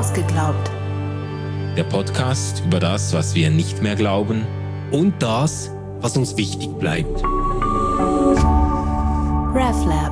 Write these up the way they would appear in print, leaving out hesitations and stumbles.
Ausgeglaubt. Der Podcast über das, was wir nicht mehr glauben und das, was uns wichtig bleibt. RefLab.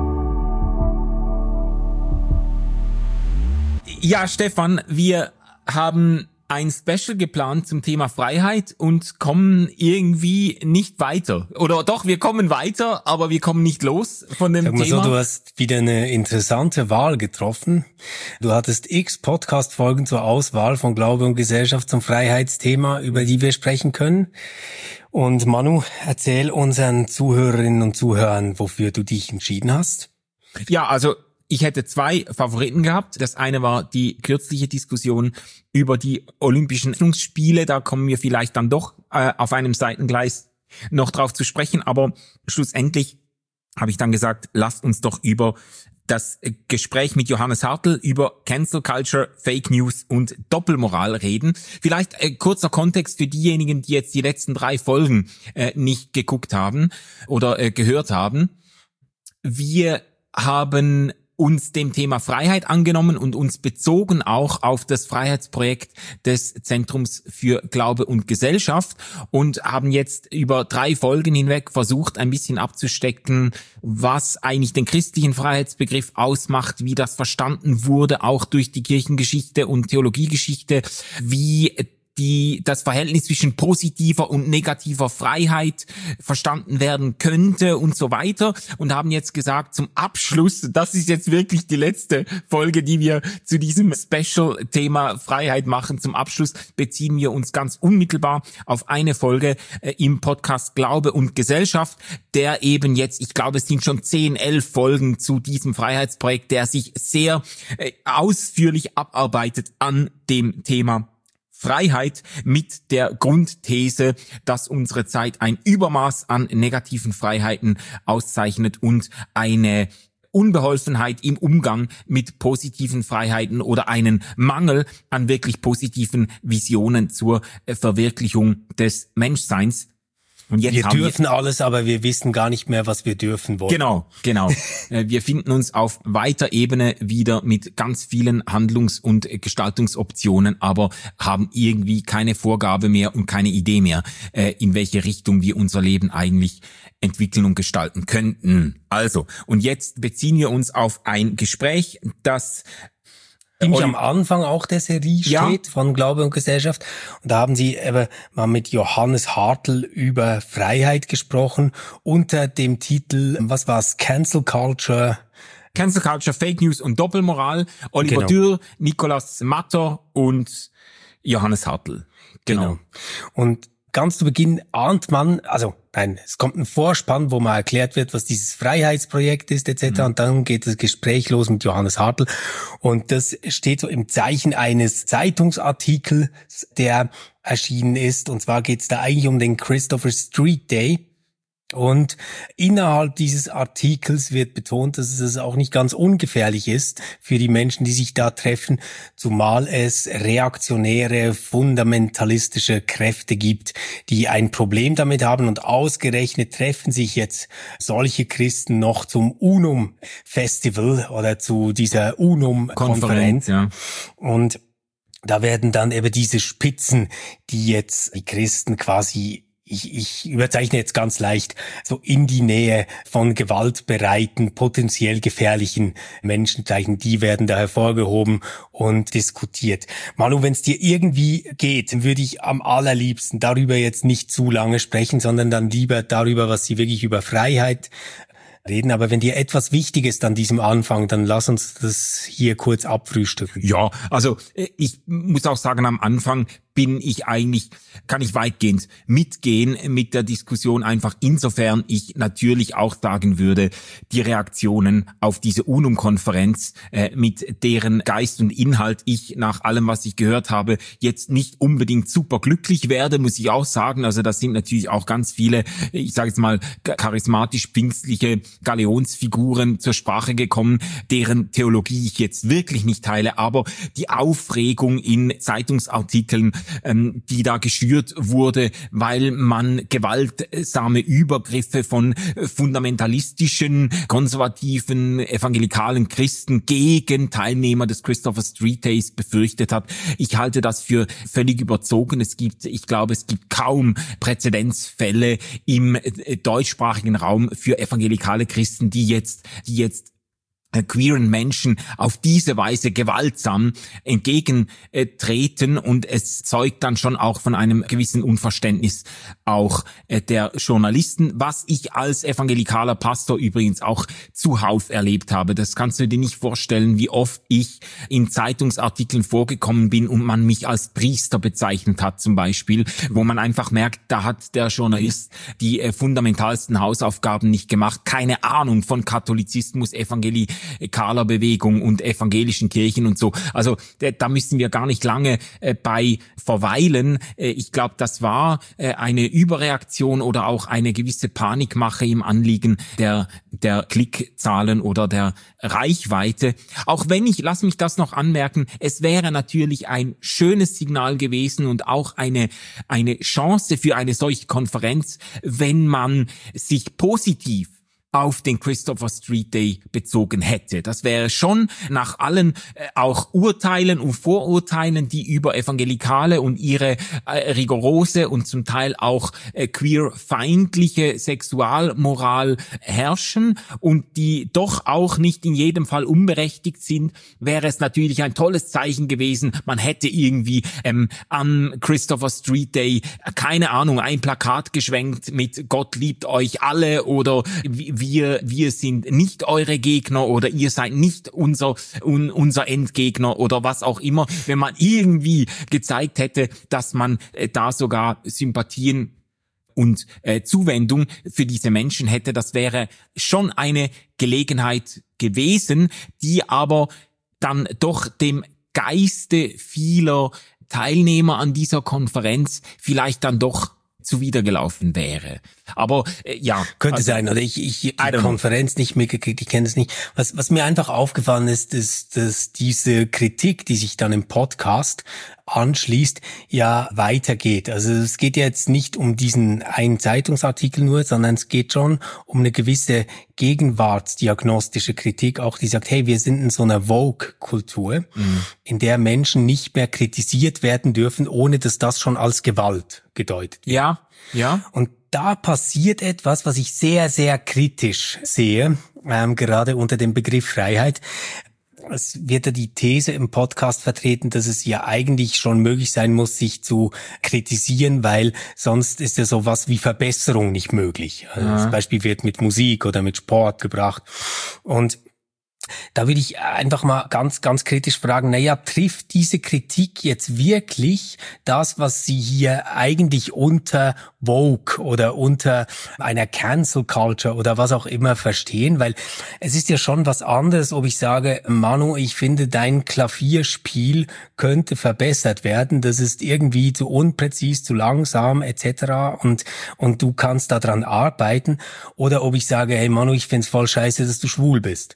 Ja, Stefan, wir haben ein Special geplant zum Thema Freiheit und kommen irgendwie nicht weiter. Oder doch, wir kommen weiter, aber wir kommen nicht los von dem Thema. So, du hast wieder eine interessante Wahl getroffen. Du hattest x Podcast-Folgen zur Auswahl von Glaube und Gesellschaft zum Freiheitsthema, über die wir sprechen können. Und Manu, erzähl unseren Zuhörerinnen und Zuhörern, wofür du dich entschieden hast. Ja, also ich hätte zwei Favoriten gehabt. Das eine war die kürzliche Diskussion über die Olympischen Spiele. Da kommen wir vielleicht dann doch auf einem Seitengleis noch drauf zu sprechen. Aber schlussendlich habe ich dann gesagt, lasst uns doch über das Gespräch mit Johannes Hartl über Cancel Culture, Fake News und Doppelmoral reden. Vielleicht kurzer Kontext für diejenigen, die jetzt die letzten 3 Folgen nicht geguckt haben oder gehört haben. Wir haben uns dem Thema Freiheit angenommen und uns bezogen auch auf das Freiheitsprojekt des Zentrums für Glaube und Gesellschaft und haben jetzt über 3 Folgen hinweg versucht, ein bisschen abzustecken, was eigentlich den christlichen Freiheitsbegriff ausmacht, wie das verstanden wurde, auch durch die Kirchengeschichte und Theologiegeschichte, wie das Verhältnis zwischen positiver und negativer Freiheit verstanden werden könnte und so weiter und haben jetzt gesagt, zum Abschluss, das ist jetzt wirklich die letzte Folge, die wir zu diesem Special-Thema Freiheit machen, zum Abschluss beziehen wir uns ganz unmittelbar auf eine Folge im Podcast Glaube und Gesellschaft, der eben jetzt, ich glaube, es sind schon 10, 11 Folgen zu diesem Freiheitsprojekt, der sich sehr ausführlich abarbeitet an dem Thema Freiheit mit der Grundthese, dass unsere Zeit ein Übermaß an negativen Freiheiten auszeichnet und eine Unbeholfenheit im Umgang mit positiven Freiheiten oder einen Mangel an wirklich positiven Visionen zur Verwirklichung des Menschseins. Und jetzt wir dürfen alles, aber wir wissen gar nicht mehr, was wir dürfen wollen. Genau. Wir finden uns auf weiter Ebene wieder mit ganz vielen Handlungs- und Gestaltungsoptionen, aber haben irgendwie keine Vorgabe mehr und keine Idee mehr, in welche Richtung wir unser Leben eigentlich entwickeln und gestalten könnten. Also, und jetzt beziehen wir uns auf ein Gespräch, das ziemlich am Anfang auch der Serie steht, von Glaube und Gesellschaft. Und da haben sie eben mal mit Johannes Hartl über Freiheit gesprochen, unter dem Titel, was war's, Cancel Culture, Fake News und Doppelmoral. Oliver Dürr, Nicolas Matter und Johannes Hartl. Genau. Und ganz zu Beginn ahnt man, es kommt ein Vorspann, wo mal erklärt wird, was dieses Freiheitsprojekt ist, etc. Und dann geht das Gespräch los mit Johannes Hartl. Und das steht so im Zeichen eines Zeitungsartikels, der erschienen ist. Und zwar geht es da eigentlich um den Christopher Street Day. Und innerhalb dieses Artikels wird betont, dass es auch nicht ganz ungefährlich ist für die Menschen, die sich da treffen, zumal es reaktionäre, fundamentalistische Kräfte gibt, die ein Problem damit haben, und ausgerechnet treffen sich jetzt solche Christen noch zum Unum-Festival oder zu dieser Unum-Konferenz. Ja. Und da werden dann eben diese Spitzen, die jetzt die Christen quasi, ich überzeichne jetzt ganz leicht, so in die Nähe von gewaltbereiten, potenziell gefährlichen Menschen zeichnen, die werden da hervorgehoben und diskutiert. Manu, wenn es dir irgendwie geht, dann würde ich am allerliebsten darüber jetzt nicht zu lange sprechen, sondern dann lieber darüber, was sie wirklich über Freiheit reden. Aber wenn dir etwas wichtig ist an diesem Anfang, dann lass uns das hier kurz abfrühstücken. Ja, also ich muss auch sagen, am Anfang kann ich weitgehend mitgehen mit der Diskussion, einfach insofern ich natürlich auch sagen würde, die Reaktionen auf diese UNUM-Konferenz, mit deren Geist und Inhalt ich nach allem, was ich gehört habe, jetzt nicht unbedingt super glücklich werde, muss ich auch sagen. Also das sind natürlich auch ganz viele, ich sage jetzt mal, charismatisch-pfingstliche Galionsfiguren zur Sprache gekommen, deren Theologie ich jetzt wirklich nicht teile, aber die Aufregung in Zeitungsartikeln, die da geschürt wurde, weil man gewaltsame Übergriffe von fundamentalistischen, konservativen, evangelikalen Christen gegen Teilnehmer des Christopher Street Days befürchtet hat. Ich halte das für völlig überzogen. Ich glaube, es gibt kaum Präzedenzfälle im deutschsprachigen Raum für evangelikale Christen, die jetzt queeren Menschen auf diese Weise gewaltsam entgegentreten, und es zeugt dann schon auch von einem gewissen Unverständnis auch der Journalisten, was ich als evangelikaler Pastor übrigens auch zuhauf erlebt habe. Das kannst du dir nicht vorstellen, wie oft ich in Zeitungsartikeln vorgekommen bin und man mich als Priester bezeichnet hat zum Beispiel, wo man einfach merkt, da hat der Journalist die fundamentalsten Hausaufgaben nicht gemacht, keine Ahnung von Katholizismus, Evangelikaler Bewegung und evangelischen Kirchen und so. Also da müssen wir gar nicht lange bei verweilen. Ich glaube, das war eine Überreaktion oder auch eine gewisse Panikmache im Anliegen der Klickzahlen oder der Reichweite. Auch wenn lass mich das noch anmerken, es wäre natürlich ein schönes Signal gewesen und auch eine Chance für eine solche Konferenz, wenn man sich positiv auf den Christopher Street Day bezogen hätte. Das wäre schon nach allen auch Urteilen und Vorurteilen, die über Evangelikale und ihre rigorose und zum Teil auch queer-feindliche Sexualmoral herrschen und die doch auch nicht in jedem Fall unberechtigt sind, wäre es natürlich ein tolles Zeichen gewesen. Man hätte irgendwie am Christopher Street Day, keine Ahnung, ein Plakat geschwenkt mit Gott liebt euch alle oder wir sind nicht eure Gegner oder ihr seid nicht unser Endgegner oder was auch immer, wenn man irgendwie gezeigt hätte, dass man da sogar Sympathien und Zuwendung für diese Menschen hätte. Das wäre schon eine Gelegenheit gewesen, die aber dann doch dem Geiste vieler Teilnehmer an dieser Konferenz vielleicht dann doch zuwidergelaufen wäre. Aber ja. Könnte sein, oder ich die Konferenz nicht mitgekriegt, ich kenne es nicht. Was mir einfach aufgefallen ist, dass diese Kritik, die sich dann im Podcast anschließt, ja weitergeht. Also es geht jetzt nicht um diesen einen Zeitungsartikel nur, sondern es geht schon um eine gewisse gegenwartsdiagnostische Kritik, auch die sagt, hey, wir sind in so einer Vogue-Kultur, in der Menschen nicht mehr kritisiert werden dürfen, ohne dass das schon als Gewalt gedeutet wird. Ja. Und da passiert etwas, was ich sehr, sehr kritisch sehe, gerade unter dem Begriff Freiheit. Es wird ja die These im Podcast vertreten, dass es ja eigentlich schon möglich sein muss, sich zu kritisieren, weil sonst ist ja sowas wie Verbesserung nicht möglich. Also das Beispiel wird mit Musik oder mit Sport gebracht. Und da will ich einfach mal ganz, ganz kritisch fragen, trifft diese Kritik jetzt wirklich das, was Sie hier eigentlich unter Vogue oder unter einer Cancel Culture oder was auch immer verstehen? Weil es ist ja schon was anderes, ob ich sage, Manu, ich finde, dein Klavierspiel könnte verbessert werden, das ist irgendwie zu unpräzis, zu langsam etc. und du kannst daran arbeiten. Oder ob ich sage, hey Manu, ich find's voll scheiße, dass du schwul bist.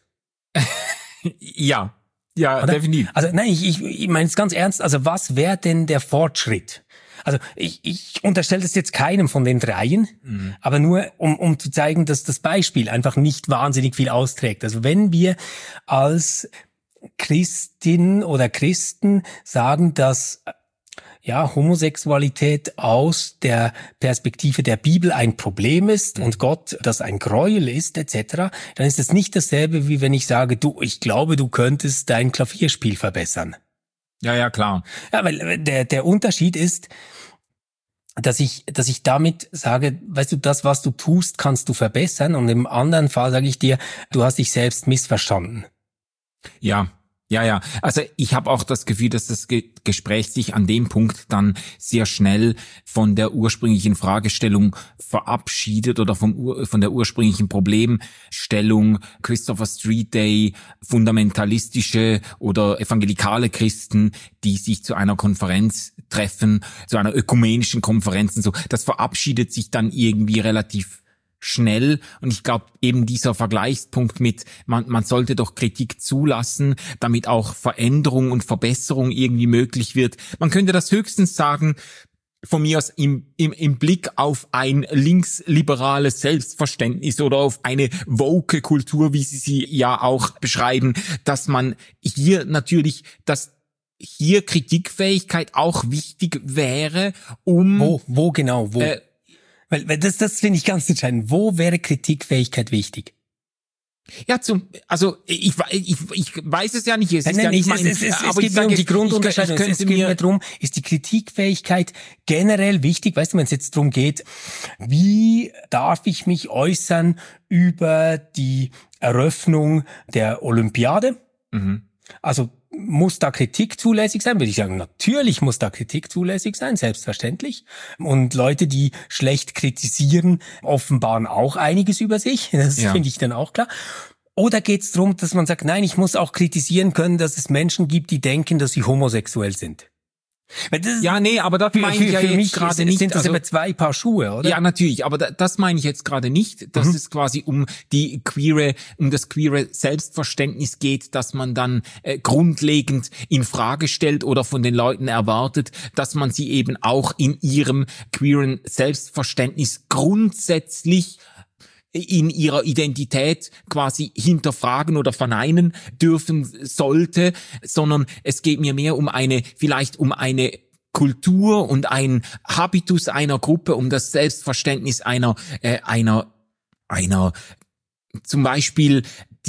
Ja, definitiv. Also nein, ich meine es ganz ernst. Also was wäre denn der Fortschritt? Also ich unterstelle das jetzt keinem von den dreien, aber nur um zu zeigen, dass das Beispiel einfach nicht wahnsinnig viel austrägt. Also wenn wir als Christin oder Christen sagen, dass Homosexualität aus der Perspektive der Bibel ein Problem ist und Gott das ein Gräuel ist, etc., dann ist das nicht dasselbe, wie wenn ich sage, ich glaube, du könntest dein Klavierspiel verbessern. Ja, klar. Ja, weil der Unterschied ist, dass ich damit sage, weißt du, das, was du tust, kannst du verbessern, und im anderen Fall sage ich dir, du hast dich selbst missverstanden. Ja. Also ich habe auch das Gefühl, dass das Gespräch sich an dem Punkt dann sehr schnell von der ursprünglichen Fragestellung verabschiedet oder von der ursprünglichen Problemstellung Christopher Street Day, fundamentalistische oder evangelikale Christen, die sich zu einer Konferenz treffen, zu einer ökumenischen Konferenz und so. Das verabschiedet sich dann irgendwie relativ schnell. Und ich glaube, eben dieser Vergleichspunkt mit, man sollte doch Kritik zulassen, damit auch Veränderung und Verbesserung irgendwie möglich wird. Man könnte das höchstens sagen, von mir aus im Blick auf ein linksliberales Selbstverständnis oder auf eine woke Kultur, wie sie ja auch beschreiben, dass man hier natürlich, dass hier Kritikfähigkeit auch wichtig wäre, um... Wo genau? Weil das finde ich ganz entscheidend. Wo wäre Kritikfähigkeit wichtig? Ja, ich weiß es ja nicht. Es geht mir um die Grundunterscheidung. Es geht mir darum, ist die Kritikfähigkeit generell wichtig? Weißt du, wenn es jetzt darum geht, wie darf ich mich äußern über die Eröffnung der Olympiade? Also muss da Kritik zulässig sein? Würde ich sagen, natürlich muss da Kritik zulässig sein, selbstverständlich. Und Leute, die schlecht kritisieren, offenbaren auch einiges über sich. Das finde ich dann auch klar. Oder geht es darum, dass man sagt, nein, ich muss auch kritisieren können, dass es Menschen gibt, die denken, dass sie homosexuell sind? Aber das meine ich ja jetzt gerade nicht. Sind das aber zwei Paar Schuhe, oder? Ja, natürlich, aber das meine ich jetzt gerade nicht, dass es quasi um das queere Selbstverständnis geht, dass man dann grundlegend in Frage stellt oder von den Leuten erwartet, dass man sie eben auch in ihrem queeren Selbstverständnis grundsätzlich in ihrer Identität quasi hinterfragen oder verneinen dürfen sollte, sondern es geht mir mehr um eine Kultur und ein Habitus einer Gruppe, um das Selbstverständnis einer zum Beispiel,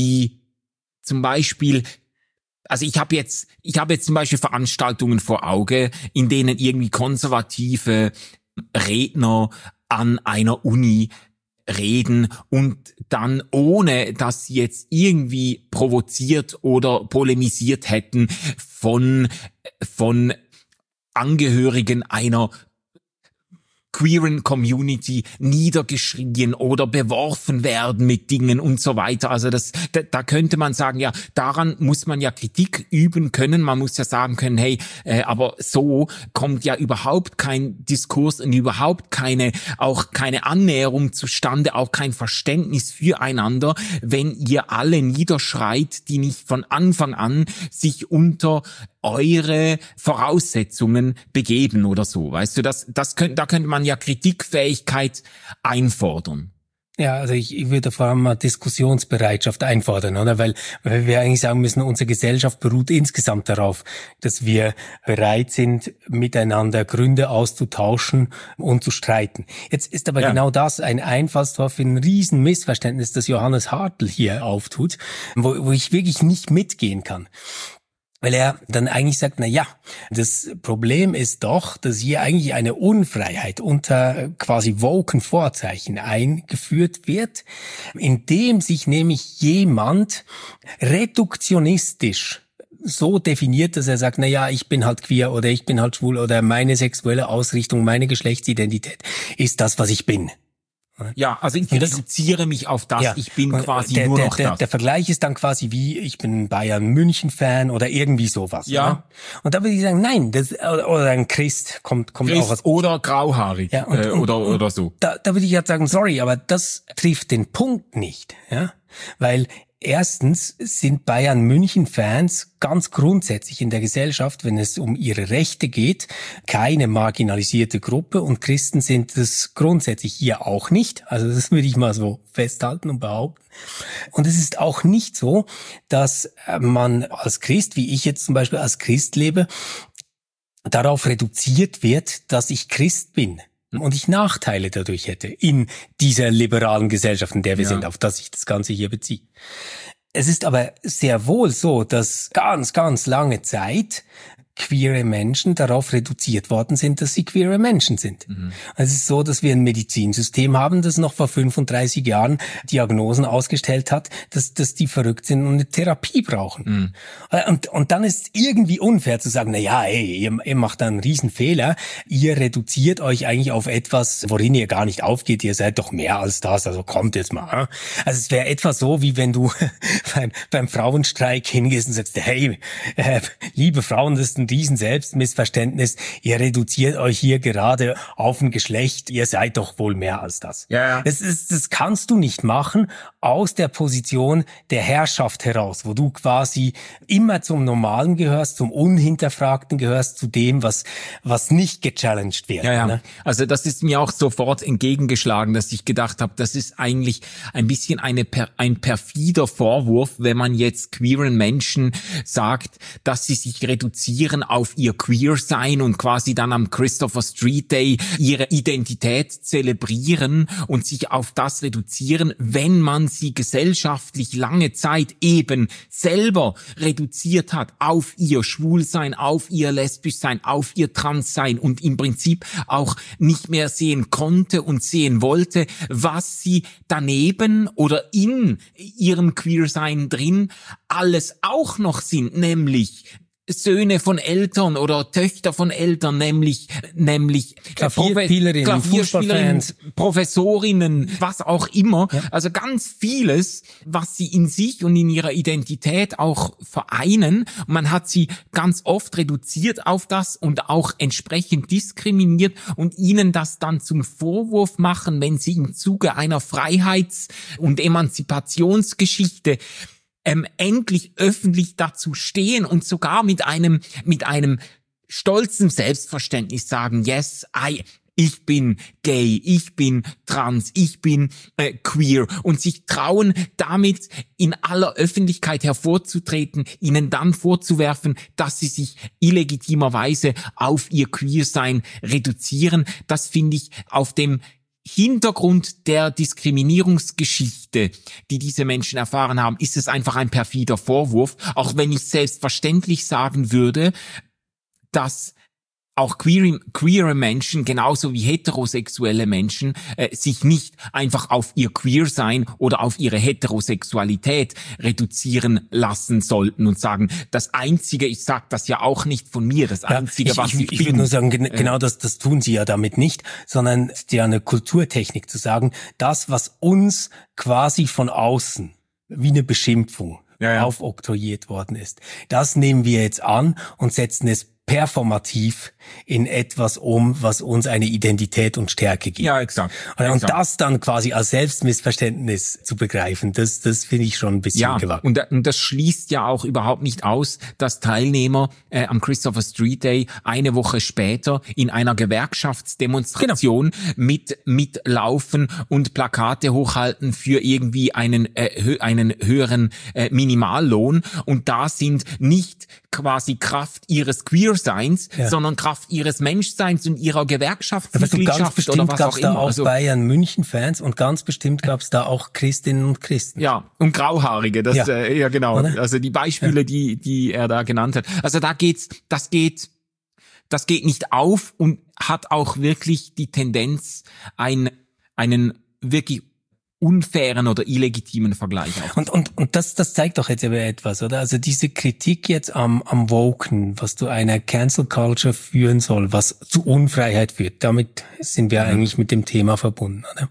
also ich habe jetzt zum Beispiel Veranstaltungen vor Auge, in denen irgendwie konservative Redner an einer Uni reden und dann, ohne dass sie jetzt irgendwie provoziert oder polemisiert hätten, von Angehörigen einer queeren Community niedergeschrien oder beworfen werden mit Dingen und so weiter. Also da könnte man sagen, ja, daran muss man ja Kritik üben können. Man muss ja sagen können, hey, aber so kommt ja überhaupt kein Diskurs und überhaupt keine Annäherung zustande, auch kein Verständnis füreinander, wenn ihr alle niederschreit, die nicht von Anfang an sich unter eure Voraussetzungen begeben oder so. Weißt du, da könnte man ja Kritikfähigkeit einfordern. Ja, also ich würde vor allem mal Diskussionsbereitschaft einfordern, oder? Weil wir eigentlich sagen müssen, unsere Gesellschaft beruht insgesamt darauf, dass wir bereit sind, miteinander Gründe auszutauschen und zu streiten. Jetzt ist aber genau das ein Einfallstor für ein riesen Missverständnis, das Johannes Hartl hier auftut, wo ich wirklich nicht mitgehen kann. Weil er dann eigentlich sagt, das Problem ist doch, dass hier eigentlich eine Unfreiheit unter quasi woken Vorzeichen eingeführt wird, indem sich nämlich jemand reduktionistisch so definiert, dass er sagt, ich bin halt queer oder ich bin halt schwul oder meine sexuelle Ausrichtung, meine Geschlechtsidentität ist das, was ich bin. Ja, also ich reduziere mich auf das, ich bin quasi nur noch das. Der Vergleich ist dann quasi wie, ich bin Bayern-München-Fan oder irgendwie sowas. Ja. Oder? Und da würde ich sagen, nein, oder ein Christ kommt auch was. Oder grauhaarig, oder so. Da würde ich halt sagen, sorry, aber das trifft den Punkt nicht, ja, weil erstens sind Bayern-München-Fans ganz grundsätzlich in der Gesellschaft, wenn es um ihre Rechte geht, keine marginalisierte Gruppe und Christen sind es grundsätzlich hier auch nicht. Also das würde ich mal so festhalten und behaupten. Und es ist auch nicht so, dass man als Christ, wie ich jetzt zum Beispiel als Christ lebe, darauf reduziert wird, dass ich Christ bin. Und ich Nachteile dadurch hätte in dieser liberalen Gesellschaft, in der wir sind, auf das ich das Ganze hier beziehe. Es ist aber sehr wohl so, dass ganz, ganz lange Zeit queere Menschen darauf reduziert worden sind, dass sie queere Menschen sind. Es ist so, dass wir ein Medizinsystem haben, das noch vor 35 Jahren Diagnosen ausgestellt hat, dass die verrückt sind und eine Therapie brauchen. Und dann ist es irgendwie unfair zu sagen, ihr macht da einen Riesenfehler, ihr reduziert euch eigentlich auf etwas, worin ihr gar nicht aufgeht, ihr seid doch mehr als das, also kommt jetzt mal. Also es wäre etwa so, wie wenn du beim Frauenstreik hingehst und sagst, liebe Frauen, das ist ein riesen Selbstmissverständnis. Ihr reduziert euch hier gerade auf ein Geschlecht. Ihr seid doch wohl mehr als das. Ja. Das kannst du nicht machen aus der Position der Herrschaft heraus, wo du quasi immer zum Normalen gehörst, zum Unhinterfragten gehörst, zu dem, was nicht gechallenged wird. Ja. Ne? Also das ist mir auch sofort entgegengeschlagen, dass ich gedacht habe, das ist eigentlich ein bisschen ein perfider Vorwurf, wenn man jetzt queeren Menschen sagt, dass sie sich reduzieren auf ihr Queer-Sein und quasi dann am Christopher Street Day ihre Identität zelebrieren und sich auf das reduzieren, wenn man sie gesellschaftlich lange Zeit eben selber reduziert hat auf ihr Schwulsein, auf ihr Lesbischsein, auf ihr Transsein und im Prinzip auch nicht mehr sehen konnte und sehen wollte, was sie daneben oder in ihrem Queersein drin alles auch noch sind, nämlich Söhne von Eltern oder Töchter von Eltern, nämlich Klavierspielerinnen, Professorinnen, was auch immer. Ja. Also ganz vieles, was sie in sich und in ihrer Identität auch vereinen. Man hat sie ganz oft reduziert auf das und auch entsprechend diskriminiert und ihnen das dann zum Vorwurf machen, wenn sie im Zuge einer Freiheits- und Emanzipationsgeschichte endlich öffentlich dazu stehen und sogar mit einem stolzen Selbstverständnis sagen, yes, ich bin gay, ich bin trans, ich bin queer und sich trauen, damit in aller Öffentlichkeit hervorzutreten, ihnen dann vorzuwerfen, dass sie sich illegitimerweise auf ihr Queersein reduzieren. Das finde ich auf dem Hintergrund der Diskriminierungsgeschichte, die diese Menschen erfahren haben, ist es einfach ein perfider Vorwurf, auch wenn ich selbstverständlich sagen würde, dass auch queere Menschen, genauso wie heterosexuelle Menschen, sich nicht einfach auf ihr Queersein oder auf ihre Heterosexualität reduzieren lassen sollten und sagen, das Einzige, ich sag das ja auch nicht von mir, das Einzige, was ich bin. Ich würde nur sagen, genau das tun sie ja damit nicht, sondern es ist ja eine Kulturtechnik zu sagen, das, was uns quasi von außen wie eine Beschimpfung aufoktroyiert worden ist, das nehmen wir jetzt an und setzen es performativ in etwas was uns eine Identität und Stärke gibt. Ja, exakt. Und das dann quasi als Selbstmissverständnis zu begreifen, das finde ich schon ein bisschen gewagt. Und das schließt ja auch überhaupt nicht aus, dass Teilnehmer am Christopher Street Day eine Woche später in einer Gewerkschaftsdemonstration mitlaufen und Plakate hochhalten für irgendwie einen höheren Minimallohn. Und da sind nicht quasi Kraft ihres Queerseins, sondern Kraft ihres Menschseins und ihrer Gewerkschaftsmitgliedschaft oder was auch immer. Da auch Bayern München Fans und ganz bestimmt gab es da auch Christinnen und Christen. Ja, und Grauhaarige, ja genau. Oder? Also die Beispiele, die er da genannt hat. Also das geht nicht auf und hat auch wirklich die Tendenz, einen wirklich unfairen oder illegitimen Vergleich auch. Und das zeigt doch jetzt aber etwas, oder? Also diese Kritik jetzt am Woken, was zu einer Cancel Culture führen soll, was zu Unfreiheit führt, damit sind wir eigentlich mit dem Thema verbunden, oder?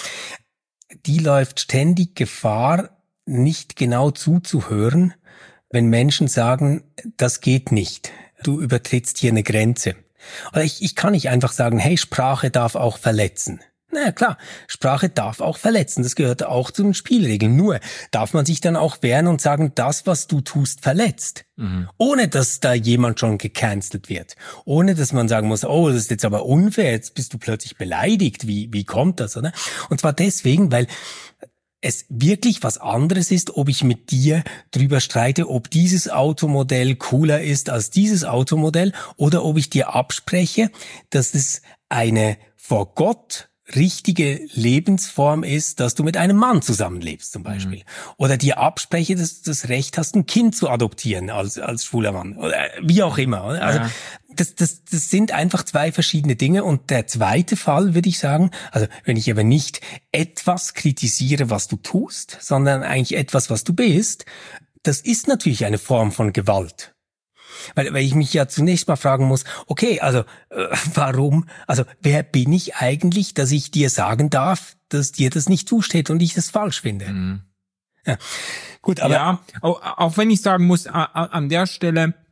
Die läuft ständig Gefahr, nicht genau zuzuhören, wenn Menschen sagen, das geht nicht. Du übertrittst hier eine Grenze. Oder ich kann nicht einfach sagen, hey, Sprache darf auch verletzen. Na klar, Sprache darf auch verletzen, das gehört auch zu den Spielregeln. Nur darf man sich dann auch wehren und sagen, das, was du tust, verletzt. Ohne dass da jemand schon gecancelt wird. Ohne dass man sagen muss, oh, das ist jetzt aber unfair, jetzt bist du plötzlich beleidigt. Wie kommt das, oder? Und zwar deswegen, weil es wirklich was anderes ist, ob ich mit dir drüber streite, ob dieses Automodell cooler ist als dieses Automodell oder ob ich dir abspreche, dass es eine vor Gott richtige Lebensform ist, dass du mit einem Mann zusammenlebst zum Beispiel. Oder dir abspreche, dass du das Recht hast, ein Kind zu adoptieren als schwuler Mann. Oder wie auch immer. Oder? Also das sind einfach zwei verschiedene Dinge. Und der zweite Fall, würde ich sagen, also wenn ich aber nicht etwas kritisiere, was du tust, sondern eigentlich etwas, was du bist, das ist natürlich eine Form von Gewalt. Weil ich mich ja zunächst mal fragen muss, okay, also warum, also wer bin ich eigentlich, dass ich dir sagen darf, dass dir das nicht zusteht und ich das falsch finde? Ja. Gut, aber ja, auch wenn ich sagen muss, an der Stelle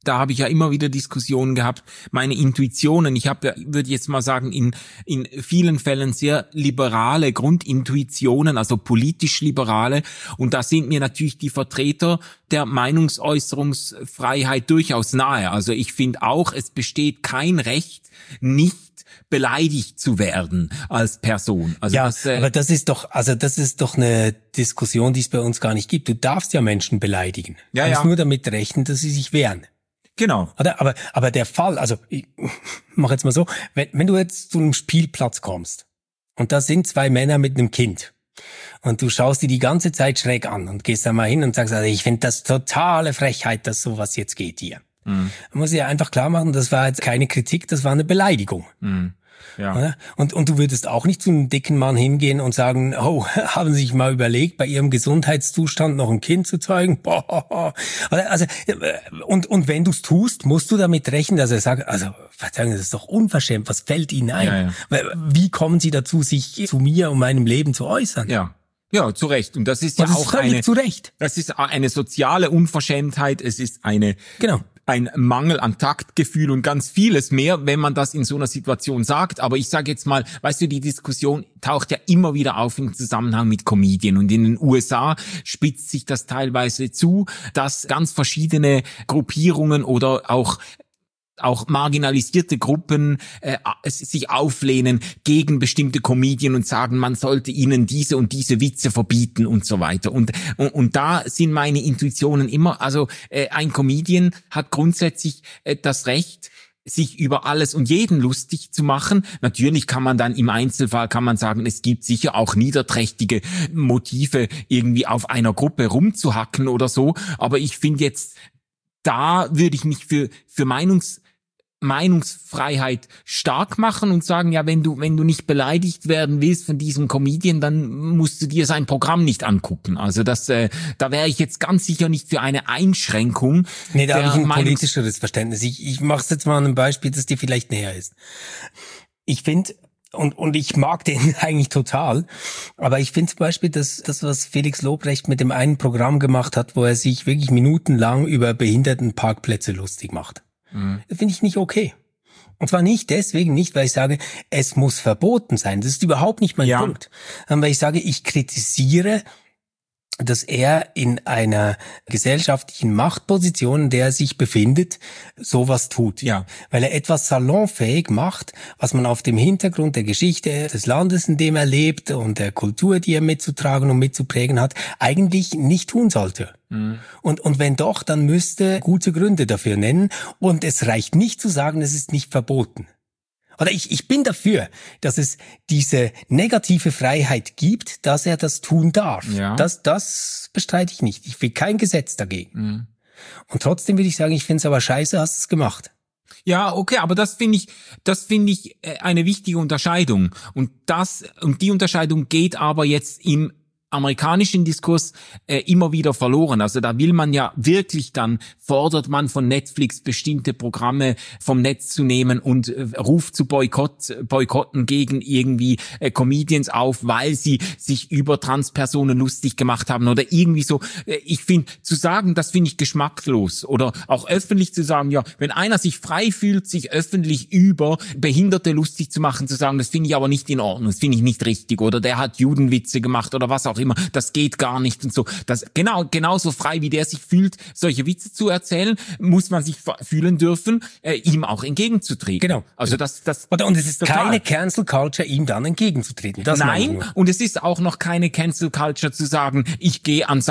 da habe ich ja immer wieder Diskussionen gehabt, meine Intuitionen, ich habe ja, würde jetzt mal sagen, in vielen Fällen sehr liberale Grundintuitionen, also politisch liberale, und da sind mir natürlich die Vertreter der Meinungsäußerungsfreiheit durchaus nahe. Also ich finde auch, es besteht kein Recht, nicht beleidigt zu werden als Person. Also ja, aber das ist doch eine Diskussion, die es bei uns gar nicht gibt. Du darfst ja Menschen beleidigen. Du musst nur damit rechnen, dass sie sich wehren. Genau. Aber der Fall, also ich mach jetzt mal so, wenn du jetzt zu einem Spielplatz kommst und da sind zwei Männer mit einem Kind und du schaust die ganze Zeit schräg an und gehst da mal hin und sagst, also ich finde das totale Frechheit, dass sowas jetzt geht hier. Man muss ja einfach klar machen, das war jetzt keine Kritik, das war eine Beleidigung. Ja. Und du würdest auch nicht zu einem dicken Mann hingehen und sagen, oh, haben Sie sich mal überlegt, bei Ihrem Gesundheitszustand noch ein Kind zu zeugen? Also, und wenn du es tust, musst du damit rechnen, dass er sagt, also, Verzeihung, das ist doch unverschämt, was fällt Ihnen ein? Ja. Wie kommen Sie dazu, sich zu mir und meinem Leben zu äußern? Ja, zu Recht. Und das ist ja auch das ist eine soziale Unverschämtheit, es ist ein Mangel an Taktgefühl und ganz vieles mehr, wenn man das in so einer Situation sagt. Aber ich sage jetzt mal, weißt du, die Diskussion taucht ja immer wieder auf im Zusammenhang mit Comedien. Und in den USA spitzt sich das teilweise zu, dass ganz verschiedene Gruppierungen oder auch marginalisierte Gruppen sich auflehnen gegen bestimmte Comedien und sagen, man sollte ihnen diese und diese Witze verbieten und so weiter. Und da sind meine Intuitionen immer, also ein Comedian hat grundsätzlich das Recht, sich über alles und jeden lustig zu machen. Natürlich kann man dann im Einzelfall sagen, es gibt sicher auch niederträchtige Motive, irgendwie auf einer Gruppe rumzuhacken oder so. Aber ich finde jetzt, da würde ich mich für Meinungsfreiheit stark machen und sagen, ja, wenn du nicht beleidigt werden willst von diesem Comedian, dann musst du dir sein Programm nicht angucken. Also da wäre ich jetzt ganz sicher nicht für eine Einschränkung. Nee, da habe ich ein politischeres Verständnis. Ich mache es jetzt mal an einem Beispiel, das dir vielleicht näher ist. Ich finde, und ich mag den eigentlich total, aber ich finde zum Beispiel, dass das, was Felix Lobrecht mit dem einen Programm gemacht hat, wo er sich wirklich minutenlang über Behindertenparkplätze lustig macht. Das finde ich nicht okay. Und zwar nicht deswegen, weil ich sage, es muss verboten sein. Das ist überhaupt nicht mein Punkt. Weil ich sage, ich kritisiere, dass er in einer gesellschaftlichen Machtposition, in der er sich befindet, sowas tut. Ja. Weil er etwas salonfähig macht, was man auf dem Hintergrund der Geschichte des Landes, in dem er lebt und der Kultur, die er mitzutragen und mitzuprägen hat, eigentlich nicht tun sollte. Und wenn doch, dann müsste gute Gründe dafür nennen. Und es reicht nicht zu sagen, es ist nicht verboten. Oder ich bin dafür, dass es diese negative Freiheit gibt, dass er das tun darf. Ja. Das bestreite ich nicht. Ich will kein Gesetz dagegen. Und trotzdem würde ich sagen, ich finde es aber scheiße, hast du es gemacht. Ja, okay, aber das finde ich eine wichtige Unterscheidung. Und die Unterscheidung geht aber jetzt im amerikanischen Diskurs immer wieder verloren. Also da will man ja wirklich, dann fordert man von Netflix bestimmte Programme vom Netz zu nehmen und ruft zu Boykotten gegen irgendwie Comedians auf, weil sie sich über Transpersonen lustig gemacht haben oder irgendwie so. Ich finde, zu sagen, das finde ich geschmacklos, oder auch öffentlich zu sagen, ja, wenn einer sich frei fühlt, sich öffentlich über Behinderte lustig zu machen, zu sagen, das finde ich aber nicht in Ordnung, das finde ich nicht richtig, oder der hat Judenwitze gemacht oder was auch immer, das geht gar nicht und so. Das genauso frei, wie der sich fühlt, solche Witze zu erzählen, muss man sich fühlen dürfen, ihm auch entgegenzutreten. Genau. Also und es ist total keine Cancel Culture, ihm dann entgegenzutreten. Nein, und es ist auch noch keine Cancel Culture zu sagen, ich gehe an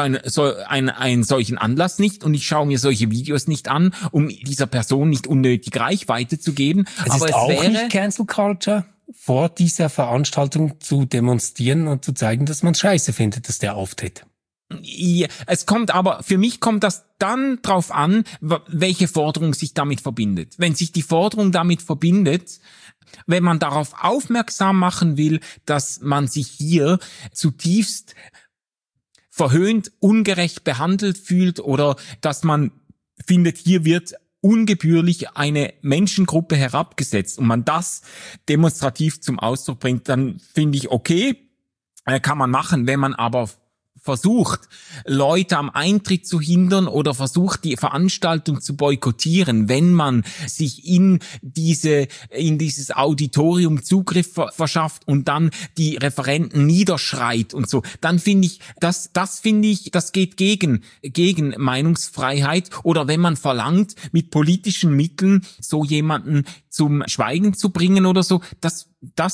einen solchen Anlass nicht und ich schaue mir solche Videos nicht an, um dieser Person nicht unnötig Reichweite zu geben. Aber es wäre nicht Cancel Culture, vor dieser Veranstaltung zu demonstrieren und zu zeigen, dass man scheiße findet, dass der auftritt. Ja, für mich kommt das dann drauf an, welche Forderung sich damit verbindet. Wenn sich die Forderung damit verbindet, wenn man darauf aufmerksam machen will, dass man sich hier zutiefst verhöhnt, ungerecht behandelt fühlt, oder dass man findet, hier wird ungebührlich eine Menschengruppe herabgesetzt und man das demonstrativ zum Ausdruck bringt, dann finde ich, okay, kann man machen. Wenn man aber versucht, Leute am Eintritt zu hindern oder versucht, die Veranstaltung zu boykottieren, wenn man sich in dieses Auditorium Zugriff verschafft und dann die Referenten niederschreit und so, dann finde ich, das geht gegen Meinungsfreiheit. Oder wenn man verlangt, mit politischen Mitteln so jemanden zum Schweigen zu bringen oder so, das